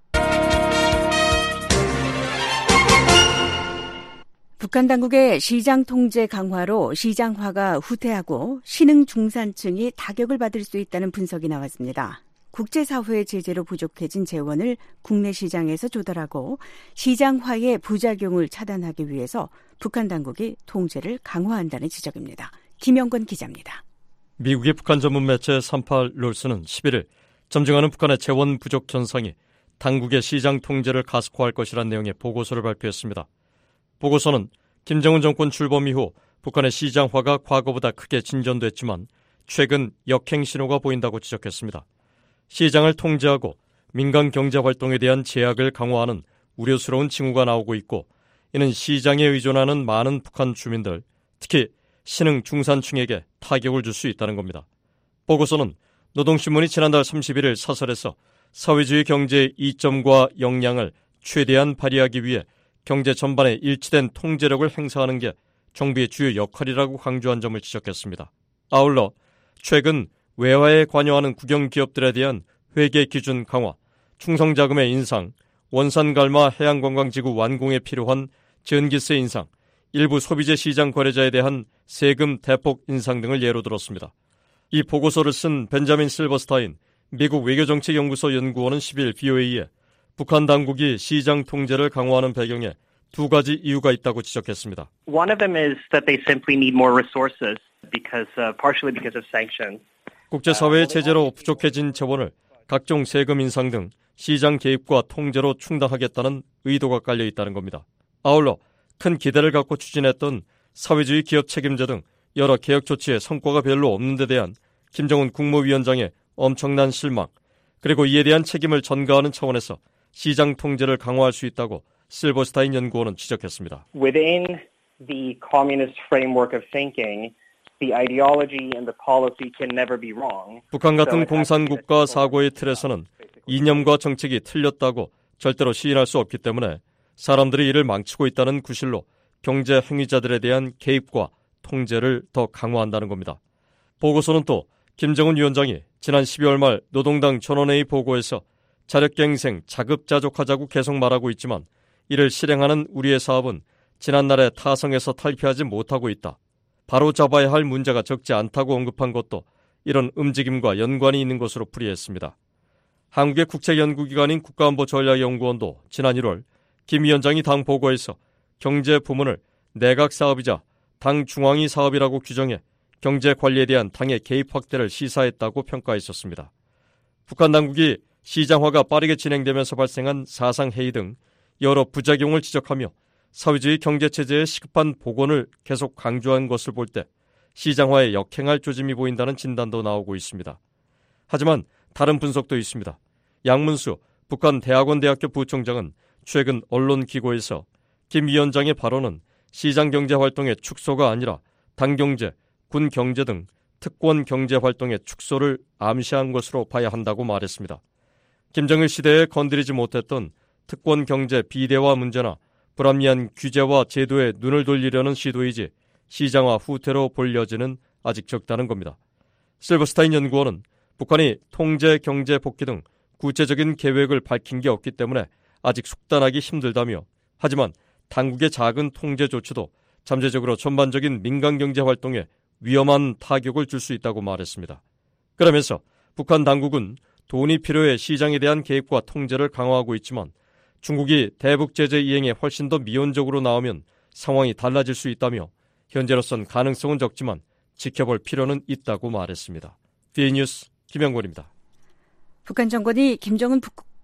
B: 북한 당국의 시장 통제 강화로 시장화가 후퇴하고 신흥 중산층이 타격을 받을 수 있다는 분석이 나왔습니다. 국제사회의 제재로 부족해진 재원을 국내 시장에서 조달하고 시장화의 부작용을 차단하기 위해서 북한 당국이 통제를 강화한다는 지적입니다. 김영건 기자입니다.
E: 미국의 북한 전문 매체 38 롤스는 11일 점증하는 북한의 재원 부족 현상이 당국의 시장 통제를 가속화할 것이라는 내용의 보고서를 발표했습니다. 보고서는 김정은 정권 출범 이후 북한의 시장화가 과거보다 크게 진전됐지만 최근 역행 신호가 보인다고 지적했습니다. 시장을 통제하고 민간 경제 활동에 대한 제약을 강화하는 우려스러운 징후가 나오고 있고 이는 시장에 의존하는 많은 북한 주민들, 특히 신흥 중산층에게 타격을 줄 수 있다는 겁니다. 보고서는 노동신문이 지난달 31일 사설에서 사회주의 경제의 이점과 역량을 최대한 발휘하기 위해 경제 전반에 일치된 통제력을 행사하는 게 정부의 주요 역할이라고 강조한 점을 지적했습니다. 아울러 최근 외화에 관여하는 국영기업들에 대한 회계 기준 강화, 충성자금의 인상, 원산갈마 해양관광지구 완공에 필요한 전기세 인상, 일부 소비재 시장 거래자에 대한 세금 대폭 인상 등을 예로 들었습니다. 이 보고서를 쓴 벤자민 실버스타인 미국 외교정책연구소 연구원은 10일 BOA에 북한 당국이 시장 통제를 강화하는 배경에 두 가지 이유가 있다고 지적했습니다.
C: One of them is that they simply need more resources partially because of sanctions.
E: 국제사회의 제재로 부족해진 재원을 각종 세금 인상 등 시장 개입과 통제로 충당하겠다는 의도가 깔려 있다는 겁니다. 아울러 큰 기대를 갖고 추진했던 사회주의 기업 책임제 등 여러 개혁 조치에 성과가 별로 없는 데 대한 김정은 국무위원장의 엄청난 실망, 그리고 이에 대한 책임을 전가하는 차원에서 시장 통제를 강화할 수 있다고 실버스타인 연구원은 지적했습니다.
C: Within the communist framework of thinking, the ideology and the policy can never be wrong.
E: 북한 같은 공산국가 사고의 틀에서는 이념과 정책이 틀렸다고 절대로 시인할 수 없기 때문에 사람들이 이를 망치고 있다는 구실로 경제 행위자들에 대한 개입과 통제를 더 강화한다는 겁니다. 보고서는 또 김정은 위원장이 지난 12월 말 노동당 전원회의 보고에서 자력갱생, 자급자족하자고 계속 말하고 있지만 이를 실행하는 우리의 사업은 지난날의 타성에서 탈피하지 못하고 있다. 바로 잡아야 할 문제가 적지 않다고 언급한 것도 이런 움직임과 연관이 있는 것으로 풀이했습니다. 한국의 국책연구기관인 국가안보전략연구원도 지난 1월 김 위원장이 당 보고에서 경제 부문을 내각 사업이자 당 중앙위 사업이라고 규정해 경제 관리에 대한 당의 개입 확대를 시사했다고 평가했었습니다. 북한 당국이 시장화가 빠르게 진행되면서 발생한 사상해이 등 여러 부작용을 지적하며 사회주의 경제체제의 시급한 복원을 계속 강조한 것을 볼 때 시장화에 역행할 조짐이 보인다는 진단도 나오고 있습니다. 하지만 다른 분석도 있습니다. 양문수 북한 대학원대학교 부총장은 최근 언론기고에서 김 위원장의 발언은 시장경제활동의 축소가 아니라 당경제, 군경제 등 특권 경제활동의 축소를 암시한 것으로 봐야 한다고 말했습니다. 김정일 시대에 건드리지 못했던 특권 경제 비대화 문제나 불합리한 규제와 제도에 눈을 돌리려는 시도이지 시장화 후퇴로 볼 여지는 아직 적다는 겁니다. 실버스타인 연구원은 북한이 통제 경제 복귀 등 구체적인 계획을 밝힌 게 없기 때문에 아직 속단하기 힘들다며, 하지만 당국의 작은 통제 조치도 잠재적으로 전반적인 민간 경제 활동에 위험한 타격을 줄 수 있다고 말했습니다. 그러면서 북한 당국은 돈이 필요해 시장에 대한 개입과 통제를 강화하고 있지만 중국이 대북 제재 이행에 훨씬 더 미온적으로 나오면 상황이 달라질 수 있다며 현재로선 가능성은 적지만 지켜볼 필요는 있다고 말했습니다. DN뉴스 김영권입니다.
B: 북한 정권이 김정은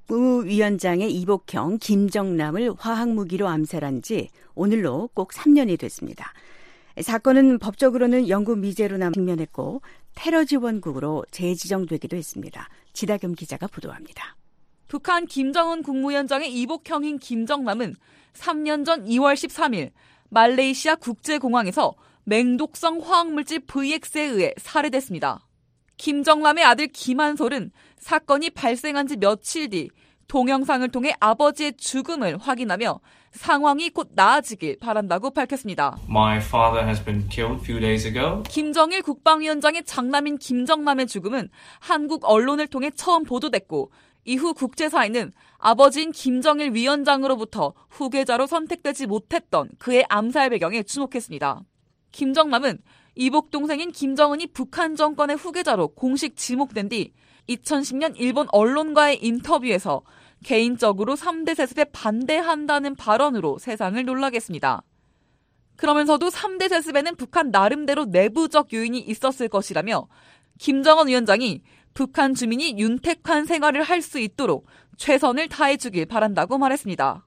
B: 국무위원장의 이복형 김정남을 화학무기로 암살한 지 오늘로 꼭 3년이 됐습니다. 사건은 법적으로는 영구 미제로 직면했고 테러 지원국으로 재지정되기도 했습니다. 지다겸 기자가 보도합니다.
G: 북한 김정은 국무위원장의 이복형인 김정남은 3년 전 2월 13일 말레이시아 국제공항에서 맹독성 화학물질 VX에 의해 살해됐습니다. 김정남의 아들 김한솔은 사건이 발생한 지 며칠 뒤 동영상을 통해 아버지의 죽음을 확인하며 상황이 곧 나아지길 바란다고 밝혔습니다.
I: My father has been killed a few days ago.
G: 김정일 국방위원장의 장남인 김정남의 죽음은 한국 언론을 통해 처음 보도됐고 이후 국제사회는 아버지인 김정일 위원장으로부터 후계자로 선택되지 못했던 그의 암살 배경에 주목했습니다. 김정남은 이복 동생인 김정은이 북한 정권의 후계자로 공식 지목된 뒤 2010년 일본 언론과의 인터뷰에서 개인적으로 3대 세습에 반대한다는 발언으로 세상을 놀라게 했습니다. 그러면서도 3대 세습에는 북한 나름대로 내부적 요인이 있었을 것이라며 김정은 위원장이 북한 주민이 윤택한 생활을 할 수 있도록 최선을 다해주길 바란다고 말했습니다.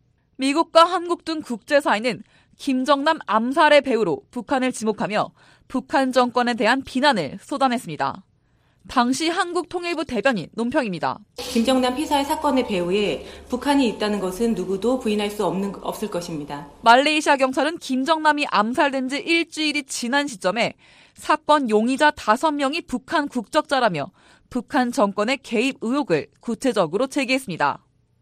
G: 미국과 한국 등 국제사회는 김정남 암살의 배후로 북한을 지목하며 북한 정권에 대한 비난을 쏟아냈습니다. 당시 한국 통일부 대변인 논평입니다.
H: 김정남 피살 사건의 배후에 북한이 있다는 것은 누구도 부인할 수 없을 것입니다.
G: 말레이시아 경찰은 김정남이 암살된 지 일주일이 지난 시점에 사건 용의자 5명이 북한 국적자라며 북한 정권의 개입 의혹을 구체적으로 제기했습니다.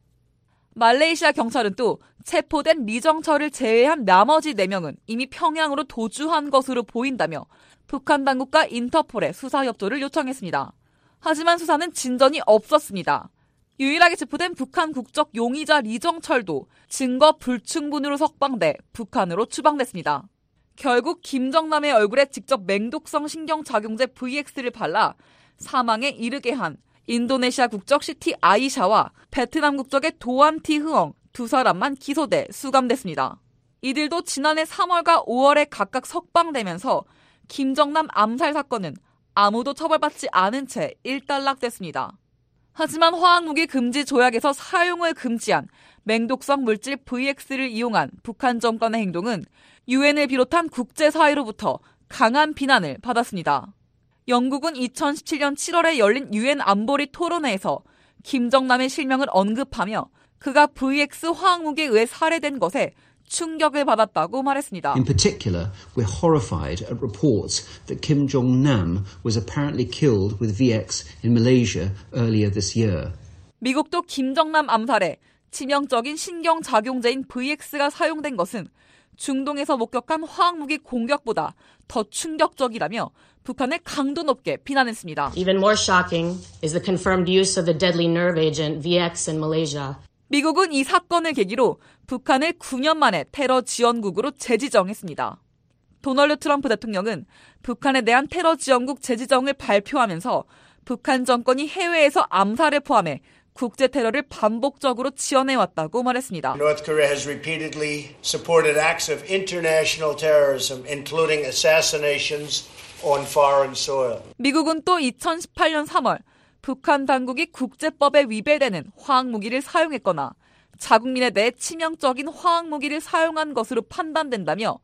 G: 말레이시아 경찰은 또 체포된 리정철을 제외한 나머지 4명은 이미 평양으로 도주한 것으로 보인다며 북한 당국과 인터폴에 수사 협조를 요청했습니다. 하지만 수사는 진전이 없었습니다. 유일하게 체포된 북한 국적 용의자 리정철도 증거 불충분으로 석방돼 북한으로 추방됐습니다. 결국 김정남의 얼굴에 직접 맹독성 신경작용제 VX를 발라 사망에 이르게 한 인도네시아 국적 시티 아이샤와 베트남 국적의 도안 티 흐엉 2사람만 기소돼 수감됐습니다. 이들도 지난해 3월과 5월에 각각 석방되면서 김정남 암살 사건은 아무도 처벌받지 않은 채 일단락됐습니다. 하지만 화학무기 금지 조약에서 사용을 금지한 맹독성 물질 VX를 이용한 북한 정권의 행동은 유엔을 비롯한 국제사회로부터 강한 비난을 받았습니다. 영국은 2017년 7월에 열린 유엔 안보리 토론회에서 김정남의 실명을 언급하며 그가 VX 화학무기에 의해 살해된 것에 충격을 받았다고 말했습니다.
J: In particular, we're horrified at reports that Kim Jong-nam was apparently killed with VX in Malaysia earlier this year.
G: 미국도 김정남 암살에 치명적인 신경작용제인 VX가 사용된 것은 중동에서 목격한 화학무기 공격보다 더 충격적이라며 북한을 강도 높게 비난했습니다.
K: Even more shocking is the confirmed use of the deadly nerve agent VX in Malaysia.
G: 미국은 이 사건을 계기로 북한을 9년 만에 테러 지원국으로 재지정했습니다. 도널드 트럼프 대통령은 북한에 대한 테러 지원국 재지정을 발표하면서 북한 정권이 해외에서 암살을 포함해 국제 테러를 반복적으로 지원해왔다고 말했습니다.
W: North Korea has repeatedly supported acts of international terrorism, including assassinations on foreign soil.
G: 미국은 또 2018년 3월 북한 당국이 국제법에 위배되는 화학무기를 사용했거나 자국민에 대해 치명적인 화학무기를 사용한 것으로 판단된다며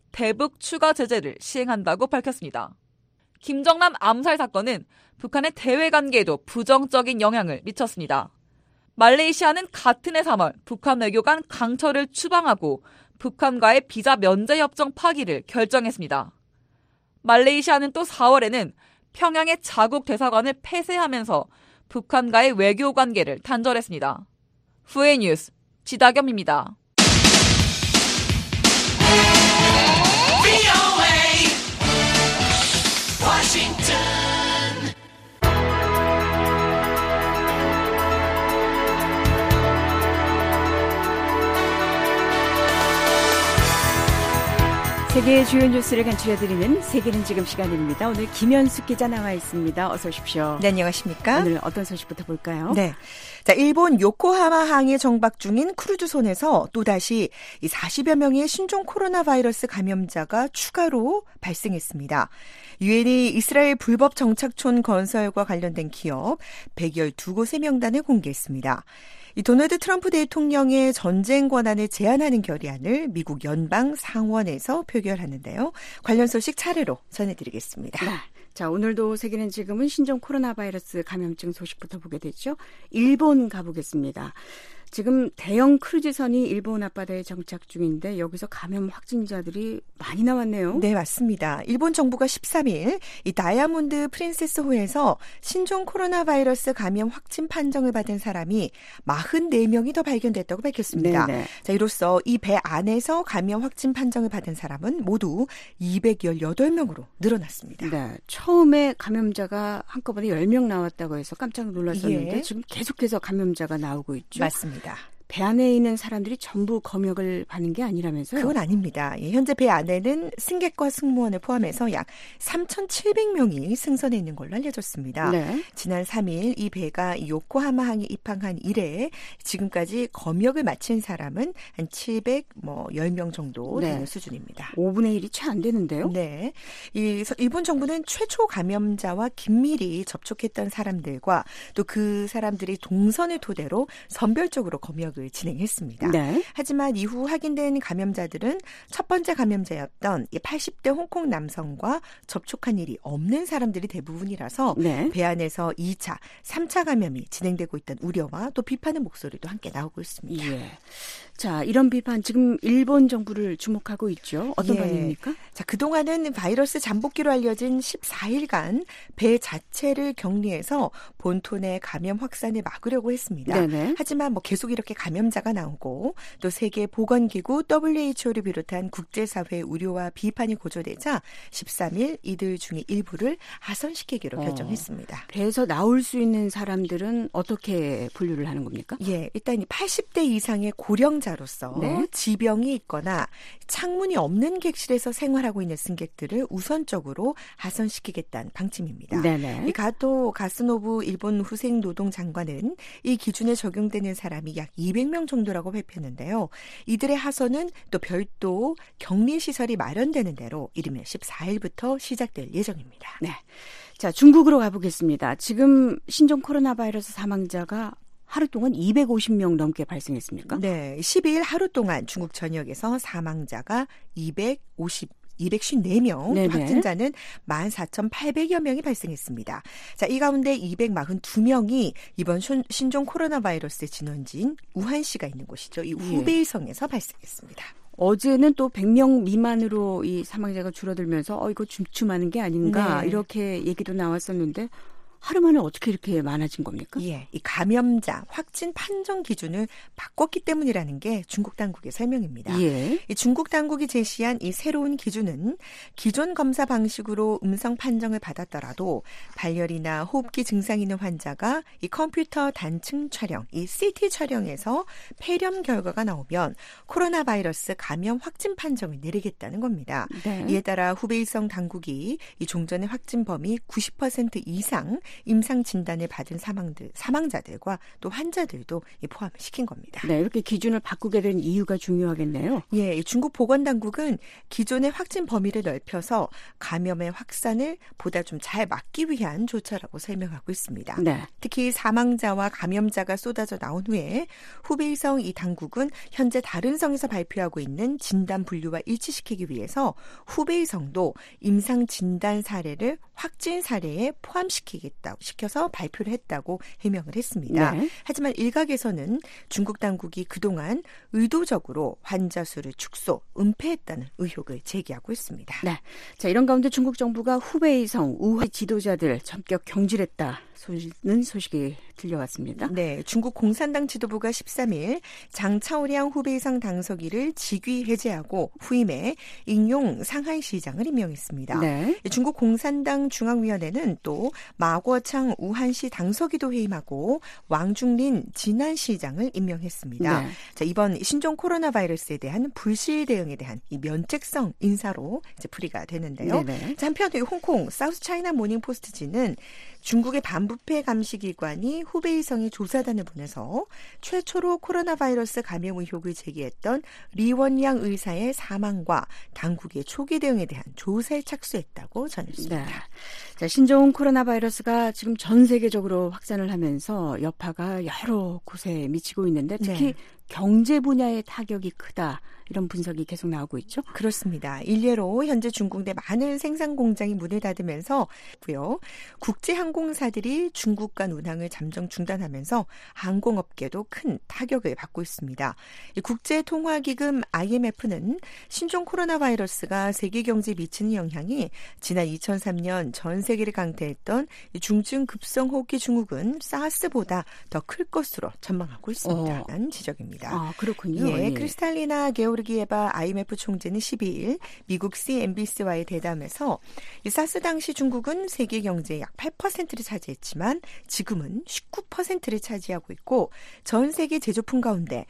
G: 대북 추가 제재를 시행한다고 밝혔습니다. 김정남 암살 사건은 북한의 대외 관계에도 부정적인 영향을 미쳤습니다. 말레이시아는 같은 해 3월 북한 외교관 강철을 추방하고 북한과의 비자 면제 협정 파기를 결정했습니다. 말레이시아는 또 4월에는 평양의 자국 대사관을 폐쇄하면서 북한과의 외교 관계를 단절했습니다. 후에 뉴스 지다겸입니다.
B: 세계의 주요 뉴스를 간추려드리는 세계는 지금 시간입니다. 오늘 김현숙 기자 나와 있습니다. 어서 오십시오.
M: 네, 안녕하십니까?
B: 오늘 어떤 소식부터 볼까요?
M: 네. 자, 일본 요코하마항에 정박 중인 크루즈선에서 또다시 이 40여 명의 신종 코로나 바이러스 감염자가 추가로 발생했습니다. 유엔이 이스라엘 불법 정착촌 건설과 관련된 기업 112곳의 명단을 공개했습니다. 이 도널드 트럼프 대통령의 전쟁 권한을 제한하는 결의안을 미국 연방 상원에서 표결하는데요. 관련 소식 차례로 전해드리겠습니다.
B: 네. 자, 오늘도 세계는 지금은 신종 코로나 바이러스 감염증 소식부터 보게 되죠. 일본 가보겠습니다. 지금 대형 크루즈선이 일본 앞바다에 정착 중인데 여기서 감염 확진자들이 많이 나왔네요.
M: 네, 맞습니다. 일본 정부가 13일 이 다이아몬드 프린세스호에서 신종 코로나 바이러스 감염 확진 판정을 받은 사람이 44명이 더 발견됐다고 밝혔습니다. 네네. 자, 이로써 이 배 안에서 감염 확진 판정을 받은 사람은 모두 218명으로 늘어났습니다.
B: 네, 처음에 감염자가 한꺼번에 10명 나왔다고 해서 깜짝 놀랐었는데 지금 계속해서 감염자가 나오고 있죠.
M: 맞습니다.
B: 배 안에 있는 사람들이 전부 검역을 받는 게 아니라면서요?
M: 그건 아닙니다. 현재 배 안에는 승객과 승무원을 포함해서 약 3,700명이 승선해 있는 걸로 알려졌습니다. 네. 지난 3일 이 배가 요코하마항에 입항한 이래 지금까지 검역을 마친 사람은 한 710명 정도 되는 수준입니다.
B: 5분의 1이 채 안 되는데요?
M: 네. 일본 정부는 최초 감염자와 긴밀히 접촉했던 사람들과 또 그 사람들이 동선을 토대로 선별적으로 검역을 접촉을 진행했습니다.
B: 네.
M: 하지만 이후 확인된 감염자들은 첫 번째 감염자였던 80대 홍콩 남성과 접촉한 일이 없는 사람들이 대부분이라서
B: 네.
M: 배 안에서 2차, 3차 감염이 진행되고 있다는 우려와 또 비판의 목소리도 함께 나오고 있습니다.
B: 예. 자, 이런 비판 지금 일본 정부를 주목하고 있죠. 어떤 반응입니까?
M: 자, 그동안은 바이러스 잠복기로 알려진 14일간 배 자체를 격리해서 본토 내 감염 확산을 막으려고 했습니다.
B: 네네.
M: 하지만 계속 이렇게 감염자가 나오고 또 세계 보건기구 WHO를 비롯한 국제사회의 우려와 비판이 고조되자 13일 이들 중에 일부를 하선시키기로 결정했습니다.
B: 배에서 나올 수 있는 사람들은 어떻게 분류를 하는 겁니까?
M: 예, 일단 80대 이상의 고령자로서
B: 네.
M: 지병이 있거나 창문이 없는 객실에서 생활하고 있는 승객들을 우선적으로 하선시키겠다는 방침입니다.
B: 네네.
M: 이 가토 가스노부 일본 후생 노동 장관은 이 기준에 적용되는 사람이 약 200명 정도라고 발표했는데요. 이들의 하선은 또 별도 격리시설이 마련되는 대로 이르면 14일부터 시작될 예정입니다.
B: 네. 자, 중국으로 가보겠습니다. 지금 신종 코로나 바이러스 사망자가 하루 동안 250명 넘게 발생했습니까?
M: 네, 12일 하루 동안 중국 전역에서 사망자가 254명,
B: 네네.
M: 확진자는 14,800여 명이 발생했습니다. 자, 이 가운데 242명이 이번 신종 코로나 바이러스의 진원지인 우한시가 있는 곳이죠. 이 후베이성에서 발생했습니다.
B: 어제는 또 100명 미만으로 이 사망자가 줄어들면서 이거 춤추하는 게 아닌가
M: 네.
B: 이렇게 얘기도 나왔었는데 하루 만에 어떻게 이렇게 많아진 겁니까?
M: 예, 이 감염자 확진 판정 기준을 바꿨기 때문이라는 게 중국 당국의 설명입니다.
B: 예.
M: 이 중국 당국이 제시한 이 새로운 기준은 기존 검사 방식으로 음성 판정을 받았더라도 발열이나 호흡기 증상 있는 환자가 이 컴퓨터 단층 촬영, 이 CT 촬영에서 폐렴 결과가 나오면 코로나 바이러스 감염 확진 판정을 내리겠다는 겁니다.
B: 네.
M: 이에 따라 후베이성 당국이 이 종전의 확진 범위 90% 이상 임상 진단을 받은 사망자들과 또 환자들도 포함을 시킨 겁니다.
B: 네, 이렇게 기준을 바꾸게 된 이유가 중요하겠네요.
M: 예, 중국 보건당국은 기존의 확진 범위를 넓혀서 감염의 확산을 보다 좀 잘 막기 위한 조처라고 설명하고 있습니다.
B: 네.
M: 특히 사망자와 감염자가 쏟아져 나온 후에 후베이성 이 당국은 현재 다른 성에서 발표하고 있는 진단 분류와 일치시키기 위해서 후베이성도 임상 진단 사례를 확진 사례에 포함시켜서 발표를 했다고 해명을 했습니다.
B: 네.
M: 하지만 일각에서는 중국 당국이 그동안 의도적으로 환자 수를 축소, 은폐했다는 의혹을 제기하고 있습니다.
B: 네. 자, 이런 가운데 중국 정부가 후베이성, 우한 지도자들 전격 경질했다는 소식이 들려왔습니다.
M: 네, 중국 공산당 지도부가 13일 장차오량 후베이성 당서기를 직위 해제하고 후임에 익용 상하이시장을 임명했습니다.
B: 네.
M: 중국 공산당 중앙위원회는 또 마궈창 우한시 당서기도 해임하고 왕중린 진안시장을 임명했습니다.
B: 네.
M: 자, 이번 신종 코로나 바이러스에 대한 불실 대응에 대한 이 면책성 인사로 이제 풀이가 되는데요. 자, 한편 홍콩 사우스 차이나 모닝 포스트지는 중국의 반부패 감시기관이 후베이성에 조사단을 보내서 최초로 코로나 바이러스 감염 의혹을 제기했던 리원양 의사의 사망과 당국의 초기 대응에 대한 조사에 착수했다고 전했습니다.
B: 네. 자, 신종 코로나 바이러스가 지금 전 세계적으로 확산을 하면서 여파가 여러 곳에 미치고 있는데 특히 경제 분야의 타격이 크다. 이런 분석이 계속 나오고 있죠?
M: 그렇습니다. 일례로 현재 중국 내 많은 생산 공장이 문을 닫으면서 국제 항공사들이 중국 간 운항을 잠정 중단하면서 항공업계도 큰 타격을 받고 있습니다. 국제통화기금 IMF는 신종 코로나 바이러스가 세계 경제에 미치는 영향이 지난 2003년 전 세계를 강타했던 중증 급성 호흡기 증후군 사스보다 더 클 것으로 전망하고 있습니다라는 지적입니다.
B: 아, 그렇군요.
M: 예, 크리스탈리나 게오르기에바 IMF 총재는 12일 미국 CNBC와의 대담에서 이 사스 당시 중국은 세계 경제의 약 8%를 차지했지만 지금은 19%를 차지하고 있고 전 세계 제조품 가운데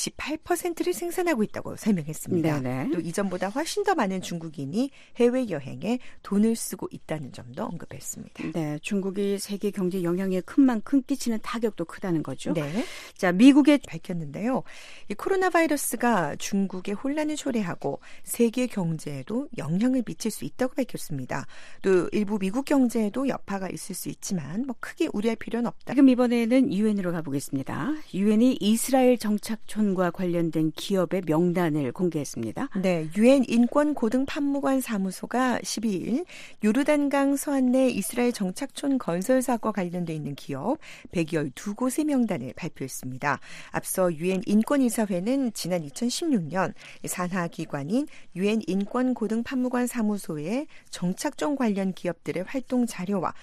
M: 28%를 생산하고 있다고 설명했습니다.
B: 네네.
M: 또 이전보다 훨씬 더 많은 중국인이 해외여행에 돈을 쓰고 있다는 점도 정도 언급했습니다.
B: 네, 중국이 세계 경제 영향에 큰 만큼 끼치는 타격도 크다는 거죠.
M: 네.
B: 자, 미국의
M: 밝혔는데요. 이 코로나 바이러스가 중국의 혼란을 초래하고 세계 경제에도 영향을 미칠 수 있다고 밝혔습니다. 또 일부 미국 경제에도 여파가 있을 수 있지만 뭐 크게 우려할 필요는 없다.
B: 지금 이번에는 유엔으로 가보겠습니다. 유엔이 이스라엘 정착촌과 관련된 기업의 명단을 공개했습니다.
M: 네, 유엔 인권 고등 판무관 사무소가 12일 요르단강 서안 내 이스라엘 정착촌 건설 사업과 관련돼 있는 기업 112곳의 명단을 발표했습니다. 앞서 유엔 인권이사회는 지난 2016년 산하 기관인 유엔 인권 고등 판무관 사무소의 정착촌 관련 기업들의 활동 자료와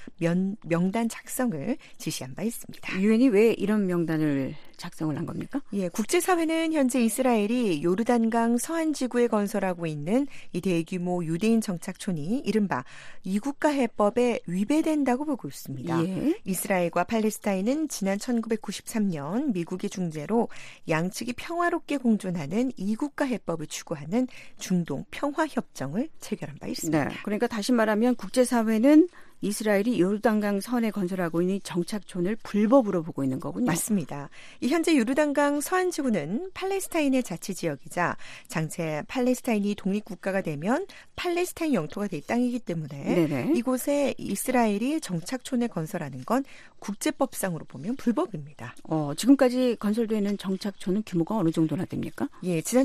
M: 명단 작성을 지시한 바 있습니다.
B: 유엔이 왜 이런 명단을 작성을 한 겁니까?
M: 예, 국제사회는 현재 이스라엘이 요르단강 서안 지구에 건설하고 있는 이 대규모 유대인 정착촌이 이른바 이국가 해법에 위배된다고 보고 있습니다.
B: 예.
M: 이스라엘과 팔레스타인은 지난 1993년 미국의 중재로 양측이 평화롭게 공존하는 이국가 해법을 추구하는 중동 평화협정을 체결한 바 있습니다.
B: 네, 그러니까 다시 말하면 국제사회는 이스라엘이 요르단강 선에 건설하고 있는 정착촌을 불법으로 보고 있는 거군요.
M: 맞습니다. 이 현재 요르단강 서안 지구는 팔레스타인의 자치지역이자 장차 팔레스타인이 독립국가가 되면 팔레스타인 영토가 될 땅이기 때문에
B: 네네.
M: 이곳에 이스라엘이 정착촌을 건설하는 건 국제법상으로 보면 불법입니다.
B: 지금까지 건설되는 정착촌은 규모가 어느 정도나 됩니까?
M: 예, 지난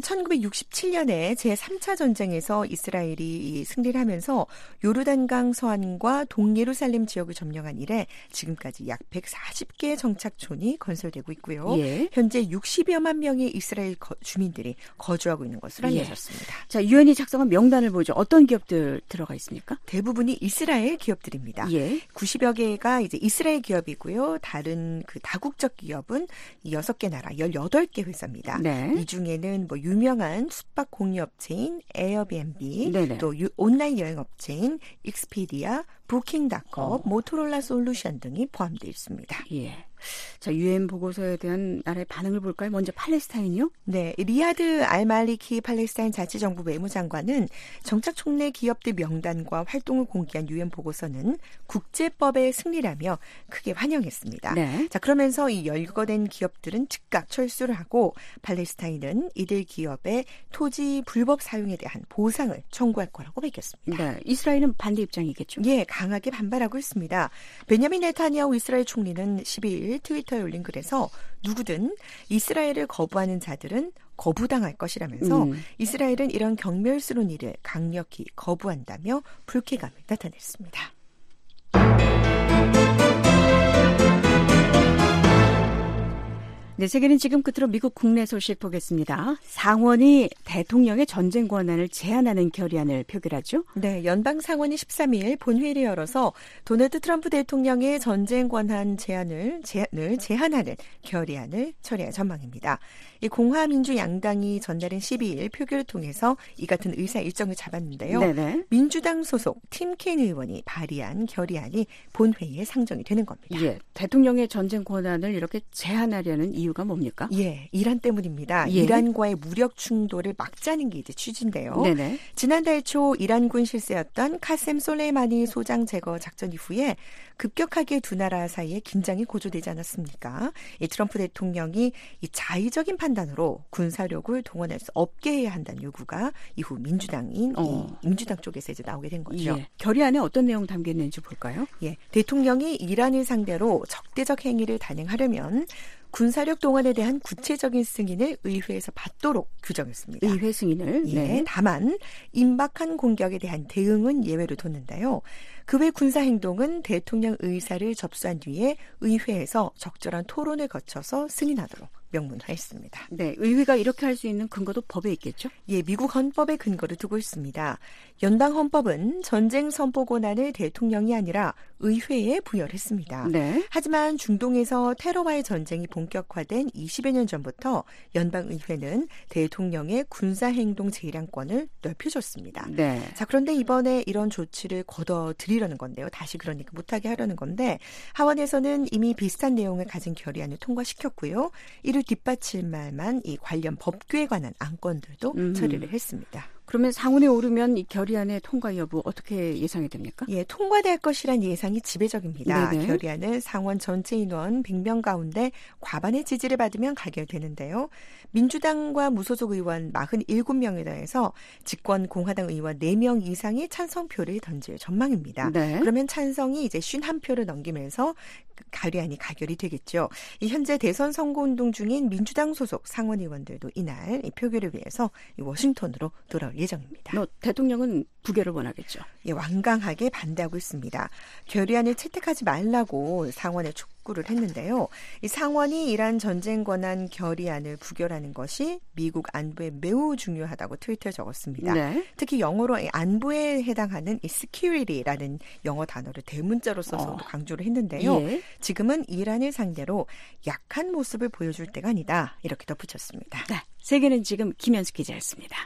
M: 1967년에 제3차 전쟁에서 이스라엘이 승리를 하면서 요르단강 서안과 동예루살렘 지역을 점령한 이래 지금까지 약 140개의 정착촌이 건설되고 있고요.
B: 예.
M: 현재 60여만 명의 이스라엘 주민들이 거주하고 있는 것으로 알려졌습니다.
B: 자, 유엔이 작성한 명단을 보죠. 어떤 기업들 들어가 있습니까?
M: 대부분이 이스라엘 기업들입니다.
B: 예.
M: 90여 개가 이제 이스라엘 기업이고요. 다른 그 다국적 기업은 6개 나라 18개 회사입니다.
B: 네.
M: 이 중에는 뭐 유명한 숙박 공유업체인 에어비앤비,
B: 네네.
M: 또 온라인 여행업체인 익스피디아, 부킹닷컴, 모토로라 솔루션 등이 포함되어 있습니다.
B: 예. 자, 유엔 보고서에 대한 나라의 반응을 볼까요? 먼저 팔레스타인이요?
M: 네, 리야드 알말리키 팔레스타인 자치정부 외무장관은 정착촌 내 기업들 명단과 활동을 공개한 유엔 보고서는 국제법의 승리라며 크게 환영했습니다.
B: 네.
M: 자, 그러면서 이 열거된 기업들은 즉각 철수를 하고 팔레스타인은 이들 기업의 토지 불법 사용에 대한 보상을 청구할 거라고 밝혔습니다.
B: 네, 이스라엘은 반대 입장이겠죠?
M: 예, 강하게 반발하고 있습니다. 베냐민 네타냐후 이스라엘 총리는 12일 트위터에 올린 글에서 누구든 이스라엘을 거부하는 자들은 거부당할 것이라면서 이스라엘은 이런 경멸스러운 일을 강력히 거부한다며 불쾌감을 나타냈습니다.
B: 네, 세계는 지금 끝으로 미국 국내 소식 보겠습니다. 상원이 대통령의 전쟁 권한을 제한하는 결의안을 표결하죠.
M: 네, 연방 상원이 13일 본회의를 열어서 도널드 트럼프 대통령의 전쟁 권한 제한을 제한하는 결의안을 처리할 전망입니다. 이 공화민주 양당이 전날인 12일 표결을 통해서 이 같은 의사 일정을 잡았는데요.
B: 네네.
M: 민주당 소속 팀 켄 의원이 발의한 결의안이 본회의에 상정이 되는 겁니다.
B: 예, 대통령의 전쟁 권한을 이렇게 제한하려는 이유가 뭡니까?
M: 예, 이란 때문입니다.
B: 예.
M: 이란과의 무력 충돌을 막자는 게 이제 취지인데요.
B: 네네.
M: 지난달 초 이란군 실세였던 카셈 솔레이마니 소장 제거 작전 이후에 급격하게 두 나라 사이에 긴장이 고조되지 않았습니까? 이 트럼프 대통령이 이 자의적인 판단으로 군사력을 동원할 수 없게 해야 한다는 요구가 이후 민주당인 이 민주당 쪽에서 이제 나오게 된 거죠.
B: 예. 결의안에 어떤 내용 담겨 있는지 볼까요?
M: 예, 대통령이 이란을 상대로 적대적 행위를 단행하려면 군사력 동원에 대한 구체적인 승인을 의회에서 받도록 규정했습니다.
B: 의회 승인을?
M: 예,
B: 네.
M: 다만 임박한 공격에 대한 대응은 예외로 뒀는데요. 그 외 군사행동은 대통령 의사를 접수한 뒤에 의회에서 적절한 토론을 거쳐서 승인하도록 명문화했습니다.
B: 네, 의회가 이렇게 할 수 있는 근거도 법에 있겠죠?
M: 예, 미국 헌법에 근거를 두고 있습니다. 연방 헌법은 전쟁 선포 권한을 대통령이 아니라 의회에 부여를 했습니다.
B: 네.
M: 하지만 중동에서 테러와의 전쟁이 본격화된 20여 년 전부터 연방의회는 대통령의 군사행동 재량권을 넓혀줬습니다.
B: 네.
M: 자, 그런데 이번에 이런 조치를 걷어들이려는 건데요. 다시 그러니까 못하게 하려는 건데 하원에서는 이미 비슷한 내용을 가진 결의안을 통과시켰고요. 이를 뒷받칠 만한 이 관련 법규에 관한 안건들도 처리를 했습니다.
B: 그러면 상원에 오르면 이 결의안의 통과 여부 어떻게 예상이 됩니까?
M: 예, 통과될 것이란 예상이 지배적입니다.
B: 네네.
M: 결의안은 상원 전체 인원 100명 가운데 과반의 지지를 받으면 가결되는데요. 민주당과 무소속 의원 47명에 더해서 집권 공화당 의원 4명 이상이 찬성표를 던질 전망입니다.
B: 네.
M: 그러면 찬성이 이제 51표를 넘기면서 결의안이 가결이 되겠죠. 이 현재 대선 선거운동 중인 민주당 소속 상원 의원들도 이날 이 표결을 위해서 이 워싱턴으로 돌아올 예정입니다.
B: 대통령은 부결을 원하겠죠.
M: 예, 완강하게 반대하고 있습니다. 결의안을 채택하지 말라고 상원에 촉구를 했는데요. 이 상원이 이란 전쟁 권한 결의안을 부결하는 것이 미국 안보에 매우 중요하다고 트위터에 적었습니다.
B: 네.
M: 특히 영어로 안보에 해당하는 이 security라는 영어 단어를 대문자로 써서 강조를 했는데요.
B: 예.
M: 지금은 이란을 상대로 약한 모습을 보여줄 때가 아니다. 이렇게 덧붙였습니다.
B: 네, 세계는 지금 김현숙 기자였습니다.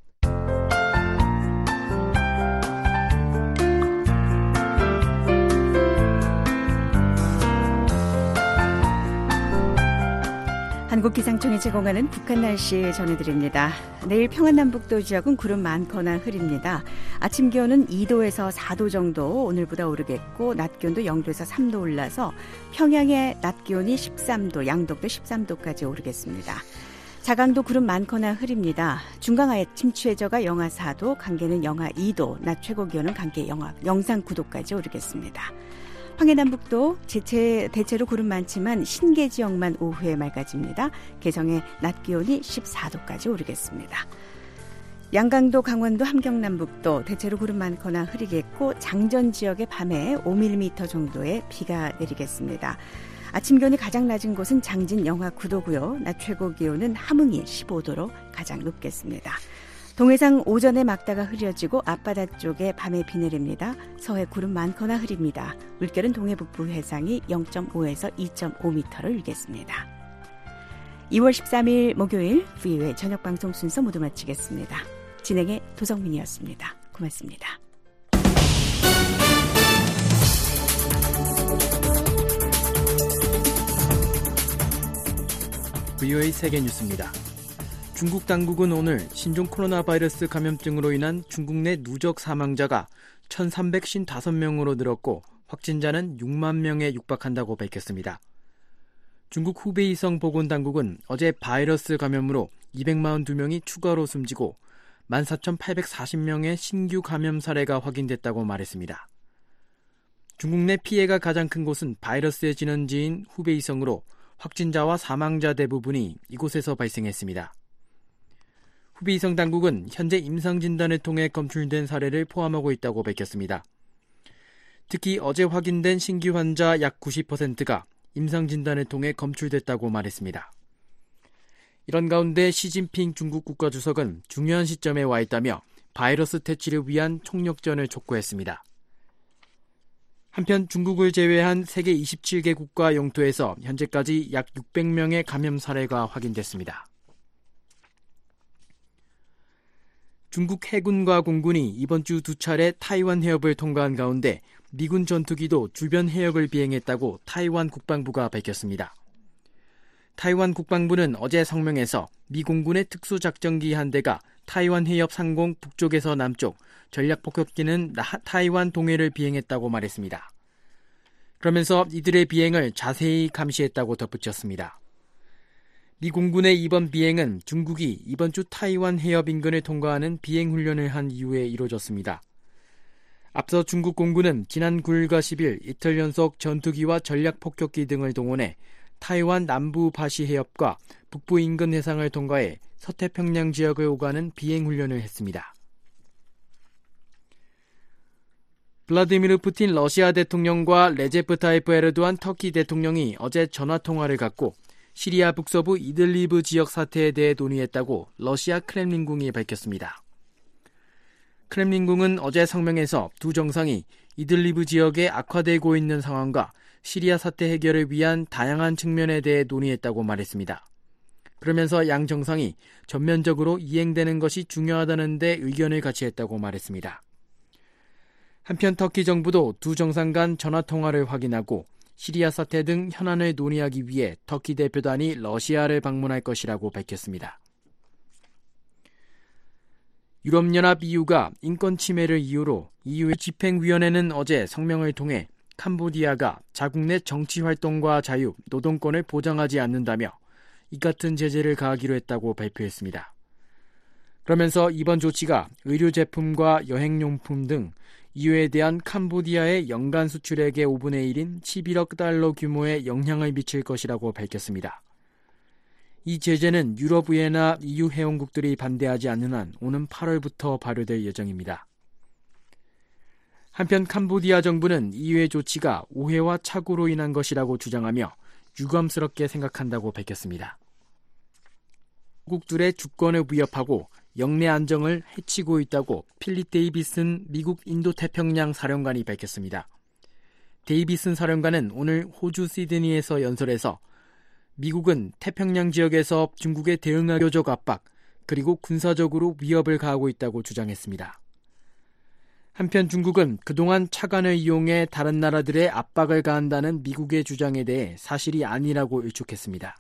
B: 한국기상청이 제공하는 북한 날씨 전해드립니다. 내일 평안남북도 지역은 구름 많거나 흐립니다. 아침 기온은 2도에서 4도 정도 오늘보다 오르겠고 낮 기온도 0도에서 3도 올라서 평양의 낮 기온이 13도, 양덕도 13도까지 오르겠습니다. 자강도 구름 많거나 흐립니다. 중강 아침 최저가 영하 4도, 강계는 영하 2도, 낮 최고 기온은 강계 영상 9도까지 오르겠습니다. 황해남북도 대체로 구름 많지만 신계 지역만 오후에 맑아집니다. 개성의 낮 기온이 14도까지 오르겠습니다. 양강도, 강원도, 함경남북도 대체로 구름 많거나 흐리겠고 장전 지역의 밤에 5mm 정도의 비가 내리겠습니다. 아침 기온이 가장 낮은 곳은 장진 영하 9도고요. 낮 최고 기온은 함흥이 15도로 가장 높겠습니다. 동해상 오전에 막다가 흐려지고 앞바다 쪽에 밤에 비 내립니다. 서해 구름 많거나 흐립니다. 물결은 동해 북부 해상이 0.5에서 2.5m를 일겠습니다. 2월 13일 목요일 VOA 저녁 방송 순서 모두 마치겠습니다. 진행의 도성민이었습니다. 고맙습니다.
L: VOA 세계뉴스입니다. 중국 당국은 오늘 신종 코로나 바이러스 감염증으로 인한 중국 내 누적 사망자가 1,355명으로 늘었고 확진자는 6만 명에 육박한다고 밝혔습니다. 중국 후베이성 보건당국은 어제 바이러스 감염으로 242명이 추가로 숨지고 14,840명의 신규 감염 사례가 확인됐다고 말했습니다. 중국 내 피해가 가장 큰 곳은 바이러스의 진원지인 후베이성으로 확진자와 사망자 대부분이 이곳에서 발생했습니다. 후베이성 당국은 현재 임상진단을 통해 검출된 사례를 포함하고 있다고 밝혔습니다. 특히 어제 확인된 신규 환자 약 90%가 임상진단을 통해 검출됐다고 말했습니다. 이런 가운데 시진핑 중국 국가주석은 중요한 시점에 와 있다며 바이러스 퇴치를 위한 총력전을 촉구했습니다. 한편 중국을 제외한 세계 27개국과 영토에서 현재까지 약 600명의 감염 사례가 확인됐습니다. 중국 해군과 공군이 이번 주 2차례 타이완 해협을 통과한 가운데 미군 전투기도 주변 해역을 비행했다고 타이완 국방부가 밝혔습니다. 타이완 국방부는 어제 성명에서 미 공군의 특수작전기 한 대가 타이완 해협 상공 북쪽에서 남쪽 전략폭격기는 타이완 동해를 비행했다고 말했습니다. 그러면서 이들의 비행을 자세히 감시했다고 덧붙였습니다. 미 공군의 이번 비행은 중국이 이번 주 타이완 해협 인근을 통과하는 비행 훈련을 한 이후에 이루어졌습니다. 앞서 중국 공군은 지난 9일과 10일 이틀 연속 전투기와 전략폭격기 등을 동원해 타이완 남부 바시 해협과 북부 인근 해상을 통과해 서태평양 지역을 오가는 비행 훈련을 했습니다. 블라디미르 푸틴 러시아 대통령과 레제프 타이프 에르도안 터키 대통령이 어제 전화통화를 갖고 시리아 북서부 이들리브 지역 사태에 대해 논의했다고 러시아 크렘린궁이 밝혔습니다. 크렘린궁은 어제 성명에서 두 정상이 이들리브 지역에 악화되고 있는 상황과 시리아 사태 해결을 위한 다양한 측면에 대해 논의했다고 말했습니다. 그러면서 양 정상이 전면적으로 이행되는 것이 중요하다는 데 의견을 같이 했다고 말했습니다. 한편 터키 정부도 두 정상 간 전화통화를 확인하고 시리아 사태 등 현안을 논의하기 위해 터키 대표단이 러시아를 방문할 것이라고 밝혔습니다. 유럽연합 EU가 인권 침해를 이유로 EU의 집행위원회는 어제 성명을 통해 캄보디아가 자국 내 정치활동과 자유, 노동권을 보장하지 않는다며 이 같은 제재를 가하기로 했다고 발표했습니다. 그러면서 이번 조치가 의료제품과 여행용품 등 EU에 대한 캄보디아의 연간 수출액의 5분의 1인 11억 달러 규모의 영향을 미칠 것이라고 밝혔습니다. 이 제재는 유럽의회나 EU 회원국들이 반대하지 않는 한 오는 8월부터 발효될 예정입니다. 한편 캄보디아 정부는 EU의 조치가 오해와 착오로 인한 것이라고 주장하며 유감스럽게 생각한다고 밝혔습니다. 국들의 주권을 위협하고 영내 안정을 해치고 있다고 필립 데이비슨 미국 인도태평양 사령관이 밝혔습니다. 데이비슨 사령관은 오늘 호주 시드니에서 연설해서 미국은 태평양 지역에서 중국에 대응할 교적 압박 그리고 군사적으로 위협을 가하고 있다고 주장했습니다. 한편 중국은 그동안 차관을 이용해 다른 나라들의 압박을 가한다는 미국의 주장에 대해 사실이 아니라고 일축했습니다.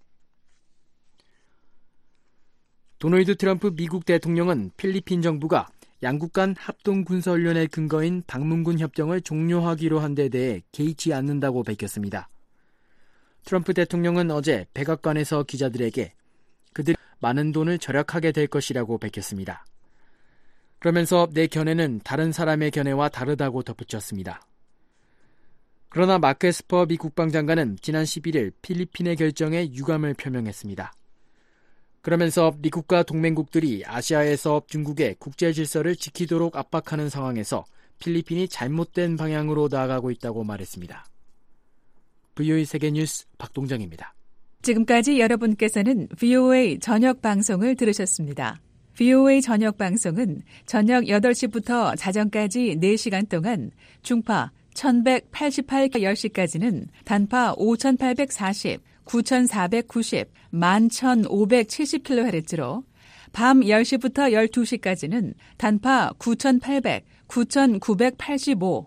L: 도널드 트럼프 미국 대통령은 필리핀 정부가 양국 간 합동군사훈련의 근거인 방문군 협정을 종료하기로 한 데 대해 개의치 않는다고 밝혔습니다. 트럼프 대통령은 어제 백악관에서 기자들에게 그들이 많은 돈을 절약하게 될 것이라고 밝혔습니다. 그러면서 내 견해는 다른 사람의 견해와 다르다고 덧붙였습니다. 그러나 마크 에스퍼 미 국방장관은 지난 11일 필리핀의 결정에 유감을 표명했습니다. 그러면서 미국과 동맹국들이 아시아에서 중국의 국제 질서를 지키도록 압박하는 상황에서 필리핀이 잘못된 방향으로 나아가고 있다고 말했습니다. VOA 세계뉴스 박동정입니다.
N: 지금까지 여러분께서는 VOA 저녁 방송을 들으셨습니다. VOA 저녁 방송은 저녁 8시부터 자정까지 4시간 동안 중파 1188kHz까지는 단파 5840, 9490, 11570kHz로 밤 10시부터 12시까지는 단파 9800, 9985,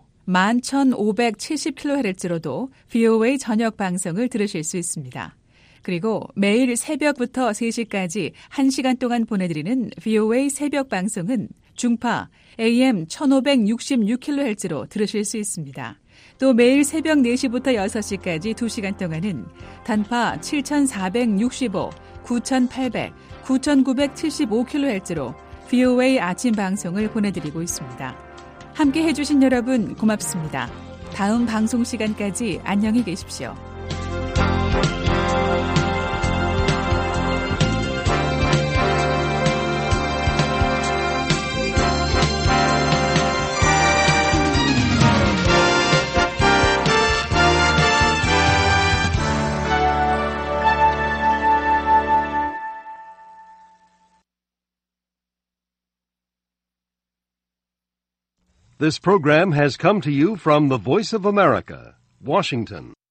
N: 11570kHz로도 VOA 저녁 방송을 들으실 수 있습니다. 그리고 매일 새벽부터 3시까지 1시간 동안 보내드리는 VOA 새벽 방송은 중파 AM 1566kHz로 들으실 수 있습니다. 또 매일 새벽 4시부터 6시까지 2시간 동안은 단파 7465, 9800, 9975kHz로 VOA 아침 방송을 보내드리고 있습니다. 함께 해주신 여러분 고맙습니다. 다음 방송 시간까지 안녕히 계십시오.
Q: This program has come to you from the Voice of America, Washington.